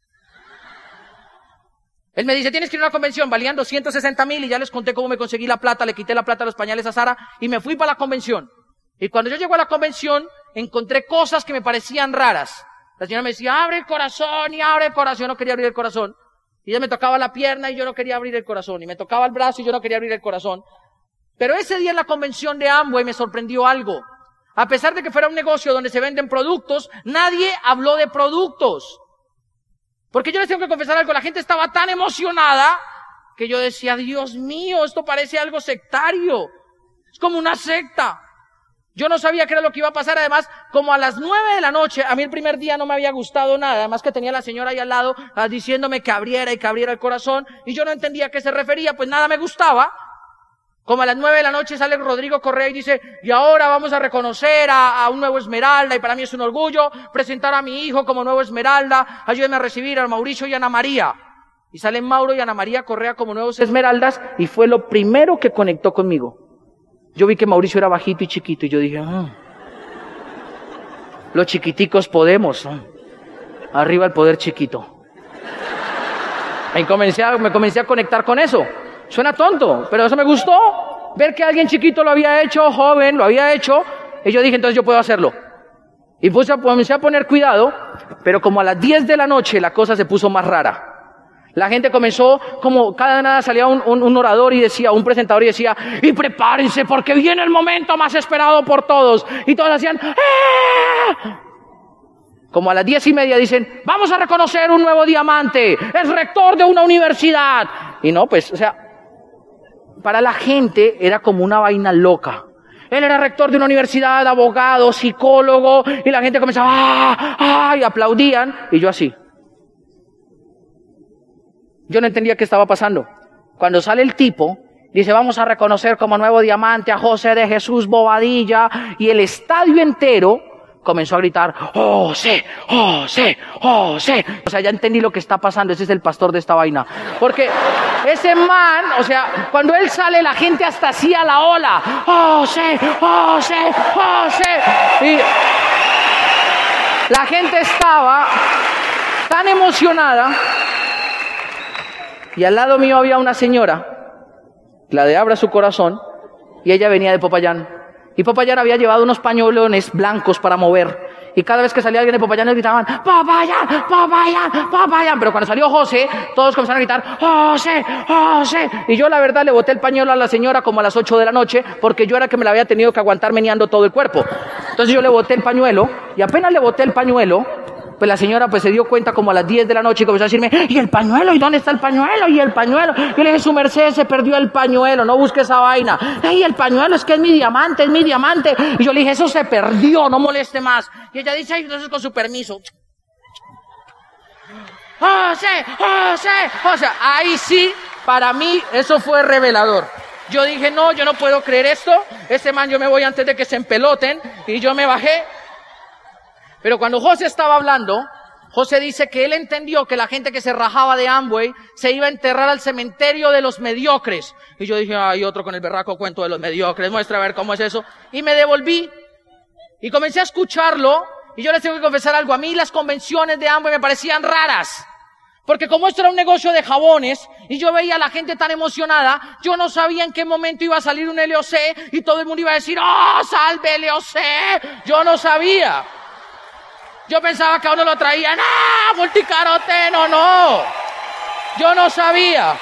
Él me dice, tienes que ir a una convención, valían doscientos sesenta mil, y ya les conté cómo me conseguí la plata, le quité la plata a los pañales a Sara, y me fui para la convención. Y cuando yo llego a la convención, encontré cosas que me parecían raras. La señora me decía, abre el corazón, y abre el corazón. Yo no quería abrir el corazón. Y ella me tocaba la pierna, y yo no quería abrir el corazón. Y me tocaba el brazo, y yo no quería abrir el corazón. Pero ese día en la convención de Amway me sorprendió algo. A pesar de que fuera un negocio donde se venden productos, nadie habló de productos. Porque yo les tengo que confesar algo, la gente estaba tan emocionada que yo decía, Dios mío, esto parece algo sectario. Es como una secta. Yo no sabía qué era lo que iba a pasar. Además, como a las nueve de la noche, a mí el primer día no me había gustado nada. Además que tenía a la señora ahí al lado ah, diciéndome que abriera y que abriera el corazón. Y yo no entendía a qué se refería, pues nada me gustaba. Como a las nueve de la noche sale Rodrigo Correa y dice, y ahora vamos a reconocer a, a un nuevo Esmeralda, y para mí es un orgullo presentar a mi hijo como nuevo Esmeralda, ayúdenme a recibir a Mauricio y Ana María. Y salen Mauro y Ana María Correa como nuevos Esmeraldas, y fue lo primero que conectó conmigo. Yo vi que Mauricio era bajito y chiquito, y yo dije, ah, los chiquiticos podemos, ah, arriba el poder chiquito. Y comencé a, me comencé a conectar con eso. Suena tonto, pero eso me gustó. Ver que alguien chiquito lo había hecho, joven, lo había hecho. Y yo dije, entonces yo puedo hacerlo. Y puse a, comencé a poner cuidado, pero como a las diez de la noche la cosa se puso más rara. La gente comenzó, como cada nada salía un, un, un orador y decía, un presentador y decía, y prepárense porque viene el momento más esperado por todos. Y todos hacían, ¡ah! Como a las diez y media dicen, vamos a reconocer un nuevo diamante, es rector de una universidad. Y no, pues, o sea, para la gente era como una vaina loca. Él era rector de una universidad, abogado, psicólogo, y la gente comenzaba, ¡ah! ¡ah! Y aplaudían, y yo así. Yo no entendía qué estaba pasando. Cuando sale el tipo, dice, vamos a reconocer como nuevo diamante a José de Jesús Bobadilla, y el estadio entero comenzó a gritar, José, José, José. O sea, ya entendí lo que está pasando, ese es el pastor de esta vaina. Porque ese man, o sea, cuando él sale, la gente hasta hacía la ola, José, José, José. Y la gente estaba tan emocionada. Y al lado mío había una señora, la de Abra su Corazón, y ella venía de Popayán. Y Popayán había llevado unos pañuelones blancos para mover. Y cada vez que salía alguien de Popayán, le gritaban, Popayán, Popayán, Popayán. Pero cuando salió José, todos comenzaron a gritar, José, José. Y yo, la verdad, le boté el pañuelo a la señora como a las ocho de la noche, porque yo era que me la había tenido que aguantar meneando todo el cuerpo. Entonces yo le boté el pañuelo, y apenas le boté el pañuelo, pues la señora pues se dio cuenta como a las diez de la noche y comenzó a decirme, ¿y el pañuelo? ¿Y dónde está el pañuelo? ¿Y el pañuelo? Yo le dije, su merced, se perdió el pañuelo, no busque esa vaina. ¡Ey, el pañuelo! Es que es mi diamante, es mi diamante. Y yo le dije, eso se perdió, no moleste más. Y ella dice, ay, entonces con su permiso. José, José, José. Ahí sí, para mí, eso fue revelador. Yo dije, no, yo no puedo creer esto. Este man, yo me voy antes de que se empeloten. Y yo me bajé. Pero cuando José estaba hablando, José dice que él entendió que la gente que se rajaba de Amway se iba a enterrar al cementerio de los mediocres. Y yo dije, ay, otro con el berraco cuento de los mediocres, muestra a ver cómo es eso. Y me devolví y comencé a escucharlo. Y yo les tengo que confesar algo, a mí las convenciones de Amway me parecían raras. Porque como esto era un negocio de jabones y yo veía a la gente tan emocionada, yo no sabía en qué momento iba a salir un L O C y todo el mundo iba a decir, ¡oh, salve L O C! Yo no sabía. Yo pensaba que a uno lo traían, ¡ah, multicaroteno! No, yo no sabía.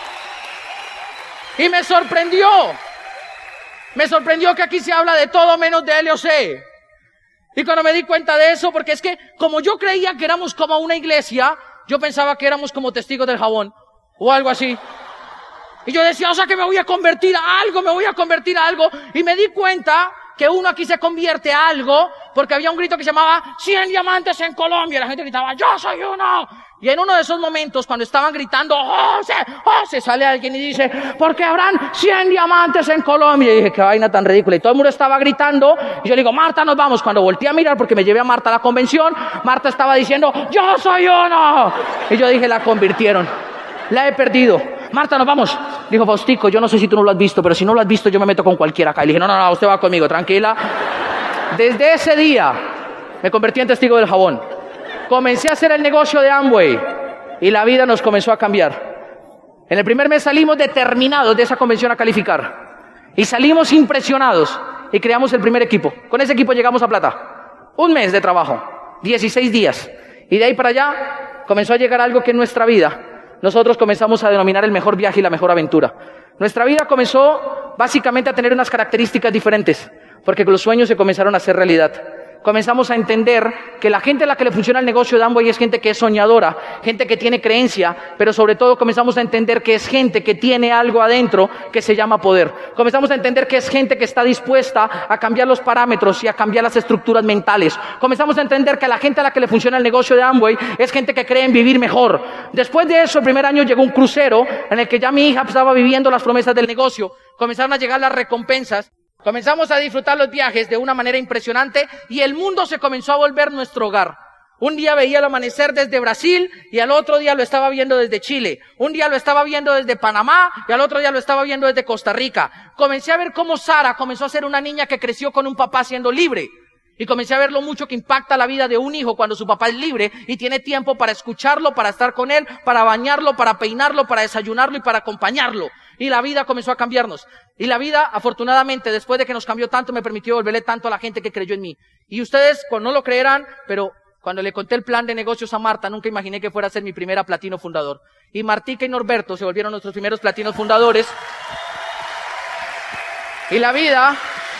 Y me sorprendió. Me sorprendió que aquí se habla de todo menos de L O C. Y cuando me di cuenta de eso, porque es que como yo creía que éramos como una iglesia, yo pensaba que éramos como testigos del jabón o algo así. Y yo decía, o sea que me voy a convertir a algo, me voy a convertir a algo. Y me di cuenta que uno aquí se convierte a algo, porque había un grito que se llamaba cien diamantes en Colombia, y la gente gritaba, yo soy uno. Y en uno de esos momentos, cuando estaban gritando, José, José, sale alguien y dice, porque habrán cien diamantes en Colombia. Y dije, qué vaina tan ridícula. Y todo el mundo estaba gritando, y yo le digo, Marta, nos vamos. Cuando volteé a mirar, porque me llevé a Marta a la convención, Marta estaba diciendo, yo soy uno. Y yo dije, la convirtieron. La he perdido. Marta, nos vamos. Dijo Faustico, yo no sé si tú no lo has visto, pero si no lo has visto, yo me meto con cualquiera acá. Y le dije, no, no, no, usted va conmigo, tranquila. Desde ese día, me convertí en testigo del jabón. Comencé a hacer el negocio de Amway y la vida nos comenzó a cambiar. En el primer mes salimos determinados de esa convención a calificar. Y salimos impresionados y creamos el primer equipo. Con ese equipo llegamos a plata. Un mes de trabajo, dieciséis días. Y de ahí para allá comenzó a llegar algo que en nuestra vida nosotros comenzamos a denominar el mejor viaje y la mejor aventura. Nuestra vida comenzó básicamente a tener unas características diferentes, porque los sueños se comenzaron a hacer realidad. Comenzamos a entender que la gente a la que le funciona el negocio de Amway es gente que es soñadora, gente que tiene creencia, pero sobre todo comenzamos a entender que es gente que tiene algo adentro que se llama poder. Comenzamos a entender que es gente que está dispuesta a cambiar los parámetros y a cambiar las estructuras mentales. Comenzamos a entender que la gente a la que le funciona el negocio de Amway es gente que cree en vivir mejor. Después de eso, el primer año llegó un crucero en el que ya mi hija estaba viviendo las promesas del negocio. Comenzaron a llegar las recompensas. Comenzamos a disfrutar los viajes de una manera impresionante y el mundo se comenzó a volver nuestro hogar. Un día veía el amanecer desde Brasil y al otro día lo estaba viendo desde Chile. Un día lo estaba viendo desde Panamá y al otro día lo estaba viendo desde Costa Rica. Comencé a ver cómo Sara comenzó a ser una niña que creció con un papá siendo libre. Y comencé a ver lo mucho que impacta la vida de un hijo cuando su papá es libre y tiene tiempo para escucharlo, para estar con él, para bañarlo, para peinarlo, para desayunarlo y para acompañarlo. Y la vida comenzó a cambiarnos. Y la vida, afortunadamente, después de que nos cambió tanto, me permitió volverle tanto a la gente que creyó en mí. Y ustedes, pues no lo creerán, pero Cuando le conté el plan de negocios a Marta, nunca imaginé que fuera a ser mi primera platino fundador. Y Martica y Norberto se volvieron nuestros primeros platinos fundadores. Y la vida,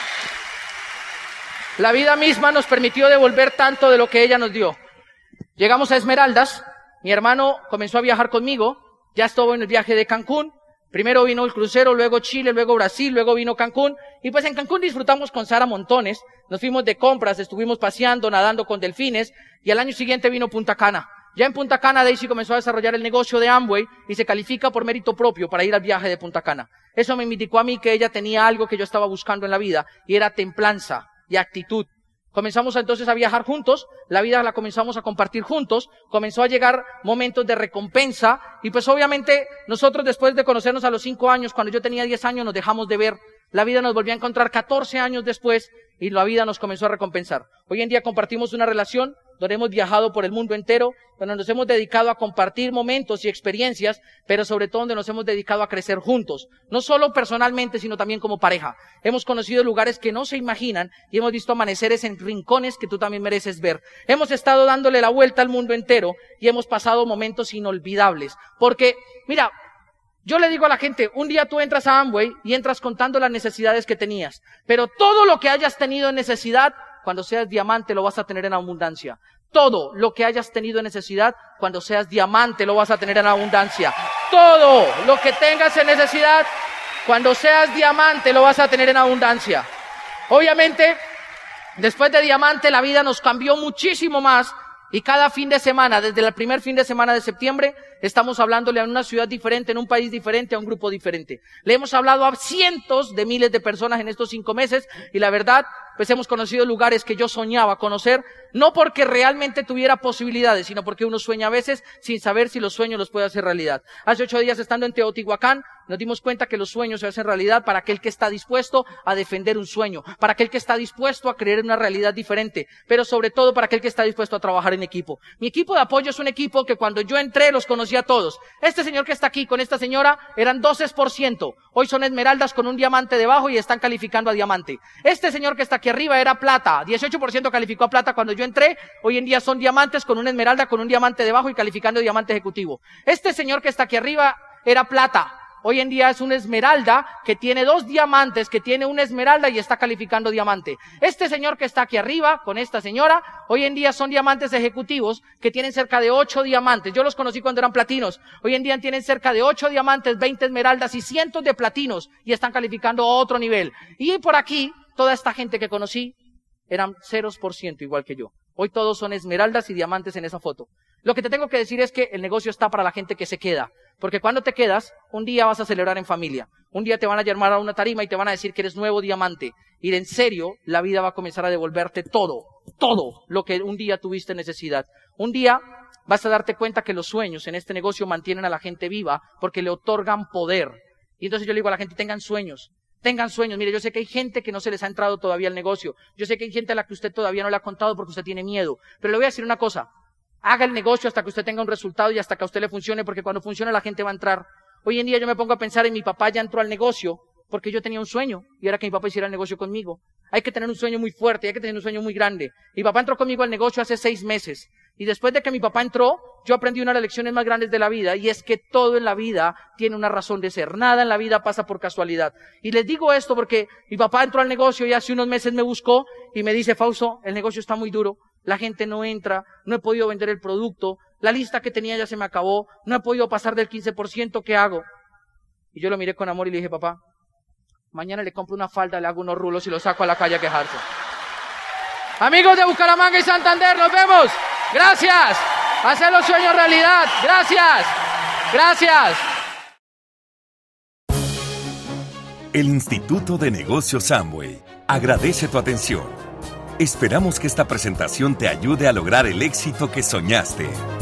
la vida misma nos permitió devolver tanto de lo que ella nos dio. Llegamos a Esmeraldas, mi hermano comenzó a viajar conmigo, ya estuvo en el viaje de Cancún. Primero vino el crucero, luego Chile, luego Brasil, luego vino Cancún. Y pues en Cancún disfrutamos con Sara montones. Nos fuimos de compras, estuvimos paseando, nadando con delfines. Y al año siguiente vino Punta Cana. Ya en Punta Cana, Daisy comenzó a desarrollar el negocio de Amway y se califica por mérito propio para ir al viaje de Punta Cana. Eso me indicó a mí que ella tenía algo que yo estaba buscando en la vida y era templanza y actitud. Comenzamos entonces a viajar juntos, la vida la comenzamos a compartir juntos, comenzó a llegar momentos de recompensa y pues obviamente nosotros después de conocernos a los cinco años, cuando yo tenía diez años nos dejamos de ver, la vida nos volvió a encontrar catorce años después y la vida nos comenzó a recompensar. Hoy en día compartimos una relación donde hemos viajado por el mundo entero, donde nos hemos dedicado a compartir momentos y experiencias, pero sobre todo donde nos hemos dedicado a crecer juntos, no solo personalmente, sino también como pareja. Hemos conocido lugares que no se imaginan y hemos visto amaneceres en rincones que tú también mereces ver. Hemos estado dándole la vuelta al mundo entero y hemos pasado momentos inolvidables, porque, mira, yo le digo a la gente, un día tú entras a Amway y entras contando las necesidades que tenías, pero todo lo que hayas tenido en necesidad, cuando seas diamante lo vas a tener en abundancia. Todo lo que hayas tenido en necesidad, cuando seas diamante lo vas a tener en abundancia. Todo lo que tengas en necesidad, cuando seas diamante lo vas a tener en abundancia. Obviamente, después de diamante la vida nos cambió muchísimo más. Y cada fin de semana, desde el primer fin de semana de septiembre, estamos hablándole a una ciudad diferente, en un país diferente, a un grupo diferente. Le hemos hablado a cientos de miles de personas en estos cinco meses y la verdad, pues hemos conocido lugares que yo soñaba conocer, no porque realmente tuviera posibilidades, sino porque uno sueña a veces sin saber si los sueños los puede hacer realidad. Hace ocho días estando en Teotihuacán, nos dimos cuenta que los sueños se hacen realidad para aquel que está dispuesto a defender un sueño, para aquel que está dispuesto a creer en una realidad diferente, pero sobre todo para aquel que está dispuesto a trabajar en equipo. Mi equipo de apoyo es un equipo que cuando yo entré los conocí a todos. Este señor que está aquí con esta señora eran doce por ciento. Hoy son esmeraldas con un diamante debajo y están calificando a diamante. Este señor que está aquí arriba era plata. dieciocho por ciento calificó a plata cuando yo entré. Hoy en día son diamantes con una esmeralda con un diamante debajo y calificando diamante ejecutivo. Este señor que está aquí arriba era plata. Hoy en día es una esmeralda que tiene dos diamantes, que tiene una esmeralda y está calificando diamante. Este señor que está aquí arriba, con esta señora, hoy en día son diamantes ejecutivos que tienen cerca de ocho diamantes. Yo los conocí cuando eran platinos. Hoy en día tienen cerca de ocho diamantes, veinte esmeraldas y cientos de platinos y están calificando a otro nivel. Y por aquí, toda esta gente que conocí eran ceros por ciento igual que yo. Hoy todos son esmeraldas y diamantes en esa foto. Lo que te tengo que decir es que el negocio está para la gente que se queda. Porque cuando te quedas, un día vas a celebrar en familia. Un día te van a llamar a una tarima y te van a decir que eres nuevo diamante. Y en serio, la vida va a comenzar a devolverte todo, todo lo que un día tuviste necesidad. Un día vas a darte cuenta que los sueños en este negocio mantienen a la gente viva porque le otorgan poder. Y entonces yo le digo a la gente, tengan sueños. Tengan sueños. Mire, yo sé que hay gente que no se les ha entrado todavía al negocio. Yo sé que hay gente a la que usted todavía no le ha contado porque usted tiene miedo. Pero le voy a decir una cosa. Haga el negocio hasta que usted tenga un resultado y hasta que a usted le funcione, porque cuando funcione la gente va a entrar. Hoy en día yo me pongo a pensar en mi papá ya entró al negocio porque yo tenía un sueño y era que mi papá hiciera el negocio conmigo. Hay que tener un sueño muy fuerte, hay que tener un sueño muy grande. Mi papá entró conmigo al negocio hace seis meses y después de que mi papá entró, yo aprendí una de las lecciones más grandes de la vida y es que todo en la vida tiene una razón de ser. Nada en la vida pasa por casualidad. Y les digo esto porque mi papá entró al negocio y hace unos meses me buscó y me dice, Fausto, el negocio está muy duro. La gente no entra, no he podido vender el producto, la lista que tenía ya se me acabó, no he podido pasar del quince por ciento, ¿qué hago? Y yo lo miré con amor y le dije, papá, mañana le compro una falda, le hago unos rulos y lo saco a la calle a quejarse. Amigos de Bucaramanga y Santander, nos vemos. Gracias. Hacer los sueños realidad. Gracias. Gracias. El Instituto de Negocios Amway agradece tu atención. Esperamos que esta presentación te ayude a lograr el éxito que soñaste.